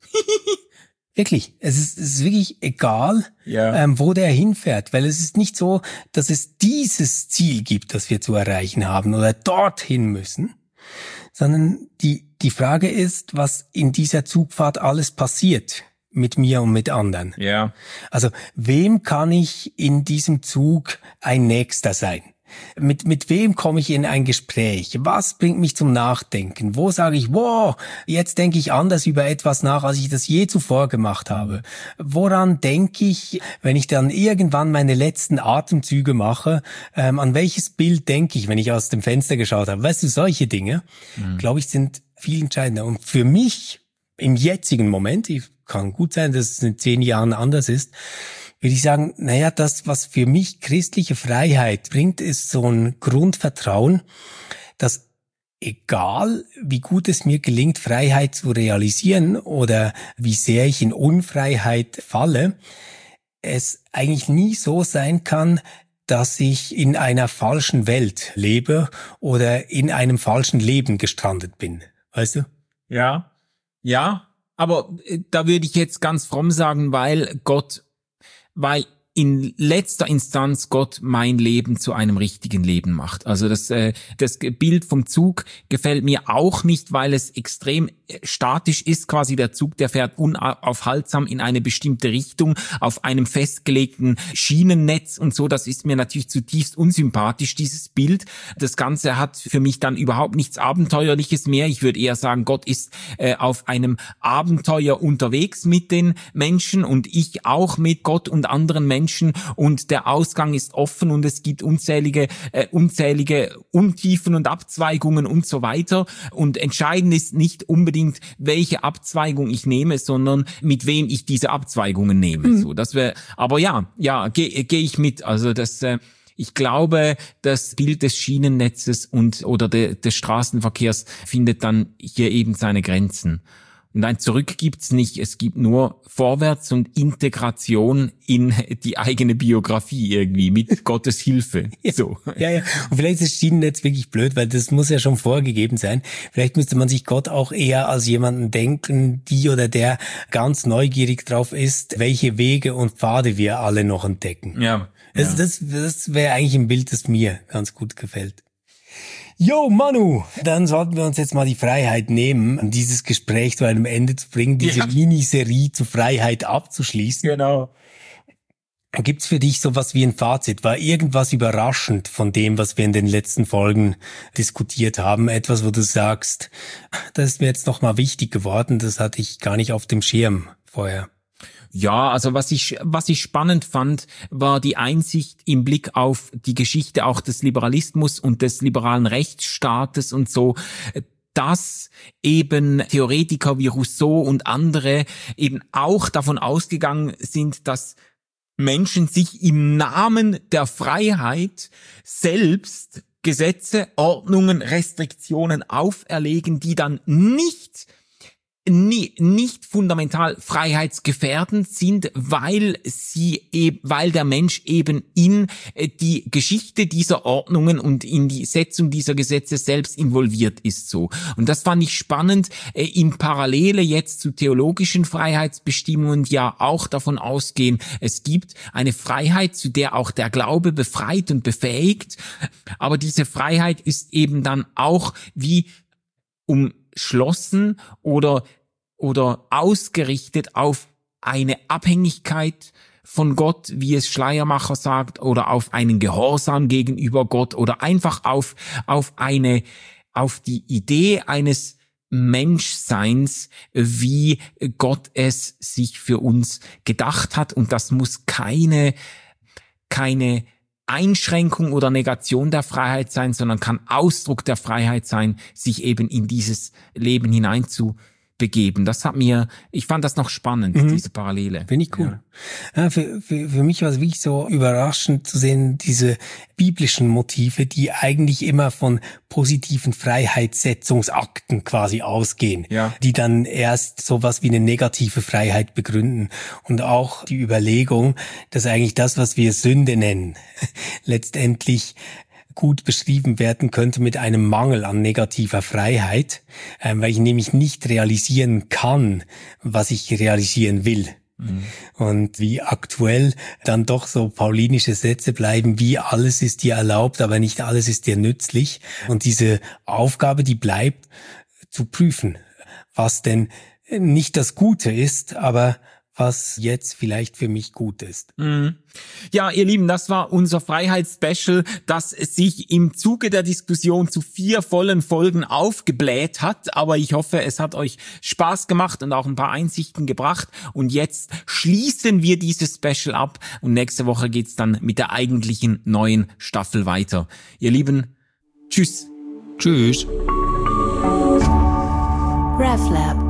Wirklich, es ist wirklich egal, wo der hinfährt, weil es ist nicht so, dass es dieses Ziel gibt, das wir zu erreichen haben oder dorthin müssen, sondern die Frage ist, was in dieser Zugfahrt alles passiert mit mir und mit anderen. Ja. Also, wem kann ich in diesem Zug ein Nächster sein? Mit wem komme ich in ein Gespräch? Was bringt mich zum Nachdenken? Wo sage ich, wow, jetzt denke ich anders über etwas nach, als ich das je zuvor gemacht habe? Woran denke ich, wenn ich dann irgendwann meine letzten Atemzüge mache? An welches Bild denke ich, wenn ich aus dem Fenster geschaut habe? Weißt du, solche Dinge, glaube ich, sind viel entscheidender. Und für mich im jetzigen Moment, kann gut sein, dass es in 10 Jahren anders ist, würde ich sagen, naja, das, was für mich christliche Freiheit bringt, ist so ein Grundvertrauen, dass egal, wie gut es mir gelingt, Freiheit zu realisieren oder wie sehr ich in Unfreiheit falle, es eigentlich nie so sein kann, dass ich in einer falschen Welt lebe oder in einem falschen Leben gestrandet bin. Weißt du? Ja, aber da würde ich jetzt ganz fromm sagen, weil in letzter Instanz Gott mein Leben zu einem richtigen Leben macht. Also das Bild vom Zug gefällt mir auch nicht, weil es extrem statisch ist. Quasi der Zug, der fährt unaufhaltsam in eine bestimmte Richtung auf einem festgelegten Schienennetz und so. Das ist mir natürlich zutiefst unsympathisch, dieses Bild. Das Ganze hat für mich dann überhaupt nichts Abenteuerliches mehr. Ich würde eher sagen, Gott ist auf einem Abenteuer unterwegs mit den Menschen und ich auch mit Gott und anderen Menschen. Und der Ausgang ist offen und es gibt unzählige Untiefen und Abzweigungen und so weiter. Und entscheidend ist nicht unbedingt, welche Abzweigung ich nehme, sondern mit wem ich diese Abzweigungen nehme. So, das wäre, aber gehe ich mit. Also ich glaube, das Bild des Schienennetzes oder des Straßenverkehrs findet dann hier eben seine Grenzen. Und ein Zurück gibt's nicht, es gibt nur Vorwärts und Integration in die eigene Biografie irgendwie, mit Gottes Hilfe. So. Ja. Und vielleicht ist das Schienennetz wirklich blöd, weil das muss ja schon vorgegeben sein. Vielleicht müsste man sich Gott auch eher als jemanden denken, die oder der ganz neugierig drauf ist, welche Wege und Pfade wir alle noch entdecken. Ja. Das wäre eigentlich ein Bild, das mir ganz gut gefällt. Jo, Manu, dann sollten wir uns jetzt mal die Freiheit nehmen, dieses Gespräch zu einem Ende zu bringen, diese Miniserie zur Freiheit abzuschließen. Genau. Gibt's für dich sowas wie ein Fazit? War irgendwas überraschend von dem, was wir in den letzten Folgen diskutiert haben? Etwas, wo du sagst, das ist mir jetzt nochmal wichtig geworden, das hatte ich gar nicht auf dem Schirm vorher. Ja, also was ich spannend fand, war die Einsicht im Blick auf die Geschichte auch des Liberalismus und des liberalen Rechtsstaates und so, dass eben Theoretiker wie Rousseau und andere eben auch davon ausgegangen sind, dass Menschen sich im Namen der Freiheit selbst Gesetze, Ordnungen, Restriktionen auferlegen, die dann nicht fundamental freiheitsgefährdend sind, weil der Mensch eben in die Geschichte dieser Ordnungen und in die Setzung dieser Gesetze selbst involviert ist, so. Und das fand ich spannend, in Parallele jetzt zu theologischen Freiheitsbestimmungen, die ja auch davon ausgehen, es gibt eine Freiheit, zu der auch der Glaube befreit und befähigt, aber diese Freiheit ist eben dann auch wie umschlossen oder ausgerichtet auf eine Abhängigkeit von Gott, wie es Schleiermacher sagt, oder auf einen Gehorsam gegenüber Gott oder einfach auf die Idee eines Menschseins, wie Gott es sich für uns gedacht hat. Und das muss keine Einschränkung oder Negation der Freiheit sein, sondern kann Ausdruck der Freiheit sein, sich eben in dieses Leben hineinzubegeben. Ich fand das noch spannend, diese Parallele. Finde ich cool. Ja, für mich war es wirklich so überraschend zu sehen, diese biblischen Motive, die eigentlich immer von positiven Freiheitssetzungsakten quasi ausgehen, die dann erst sowas wie eine negative Freiheit begründen. Und auch die Überlegung, dass eigentlich das, was wir Sünde nennen, letztendlich gut beschrieben werden könnte mit einem Mangel an negativer Freiheit, weil ich nämlich nicht realisieren kann, was ich realisieren will. Und wie aktuell dann doch so paulinische Sätze bleiben, wie alles ist dir erlaubt, aber nicht alles ist dir nützlich. Und diese Aufgabe, die bleibt, zu prüfen, was denn nicht das Gute ist, aber was jetzt vielleicht für mich gut ist. Ja, ihr Lieben, das war unser Freiheitsspecial, das sich im Zuge der Diskussion zu 4 vollen Folgen aufgebläht hat. Aber ich hoffe, es hat euch Spaß gemacht und auch ein paar Einsichten gebracht. Und jetzt schließen wir dieses Special ab und nächste Woche geht's dann mit der eigentlichen neuen Staffel weiter. Ihr Lieben, tschüss. Tschüss. RefLab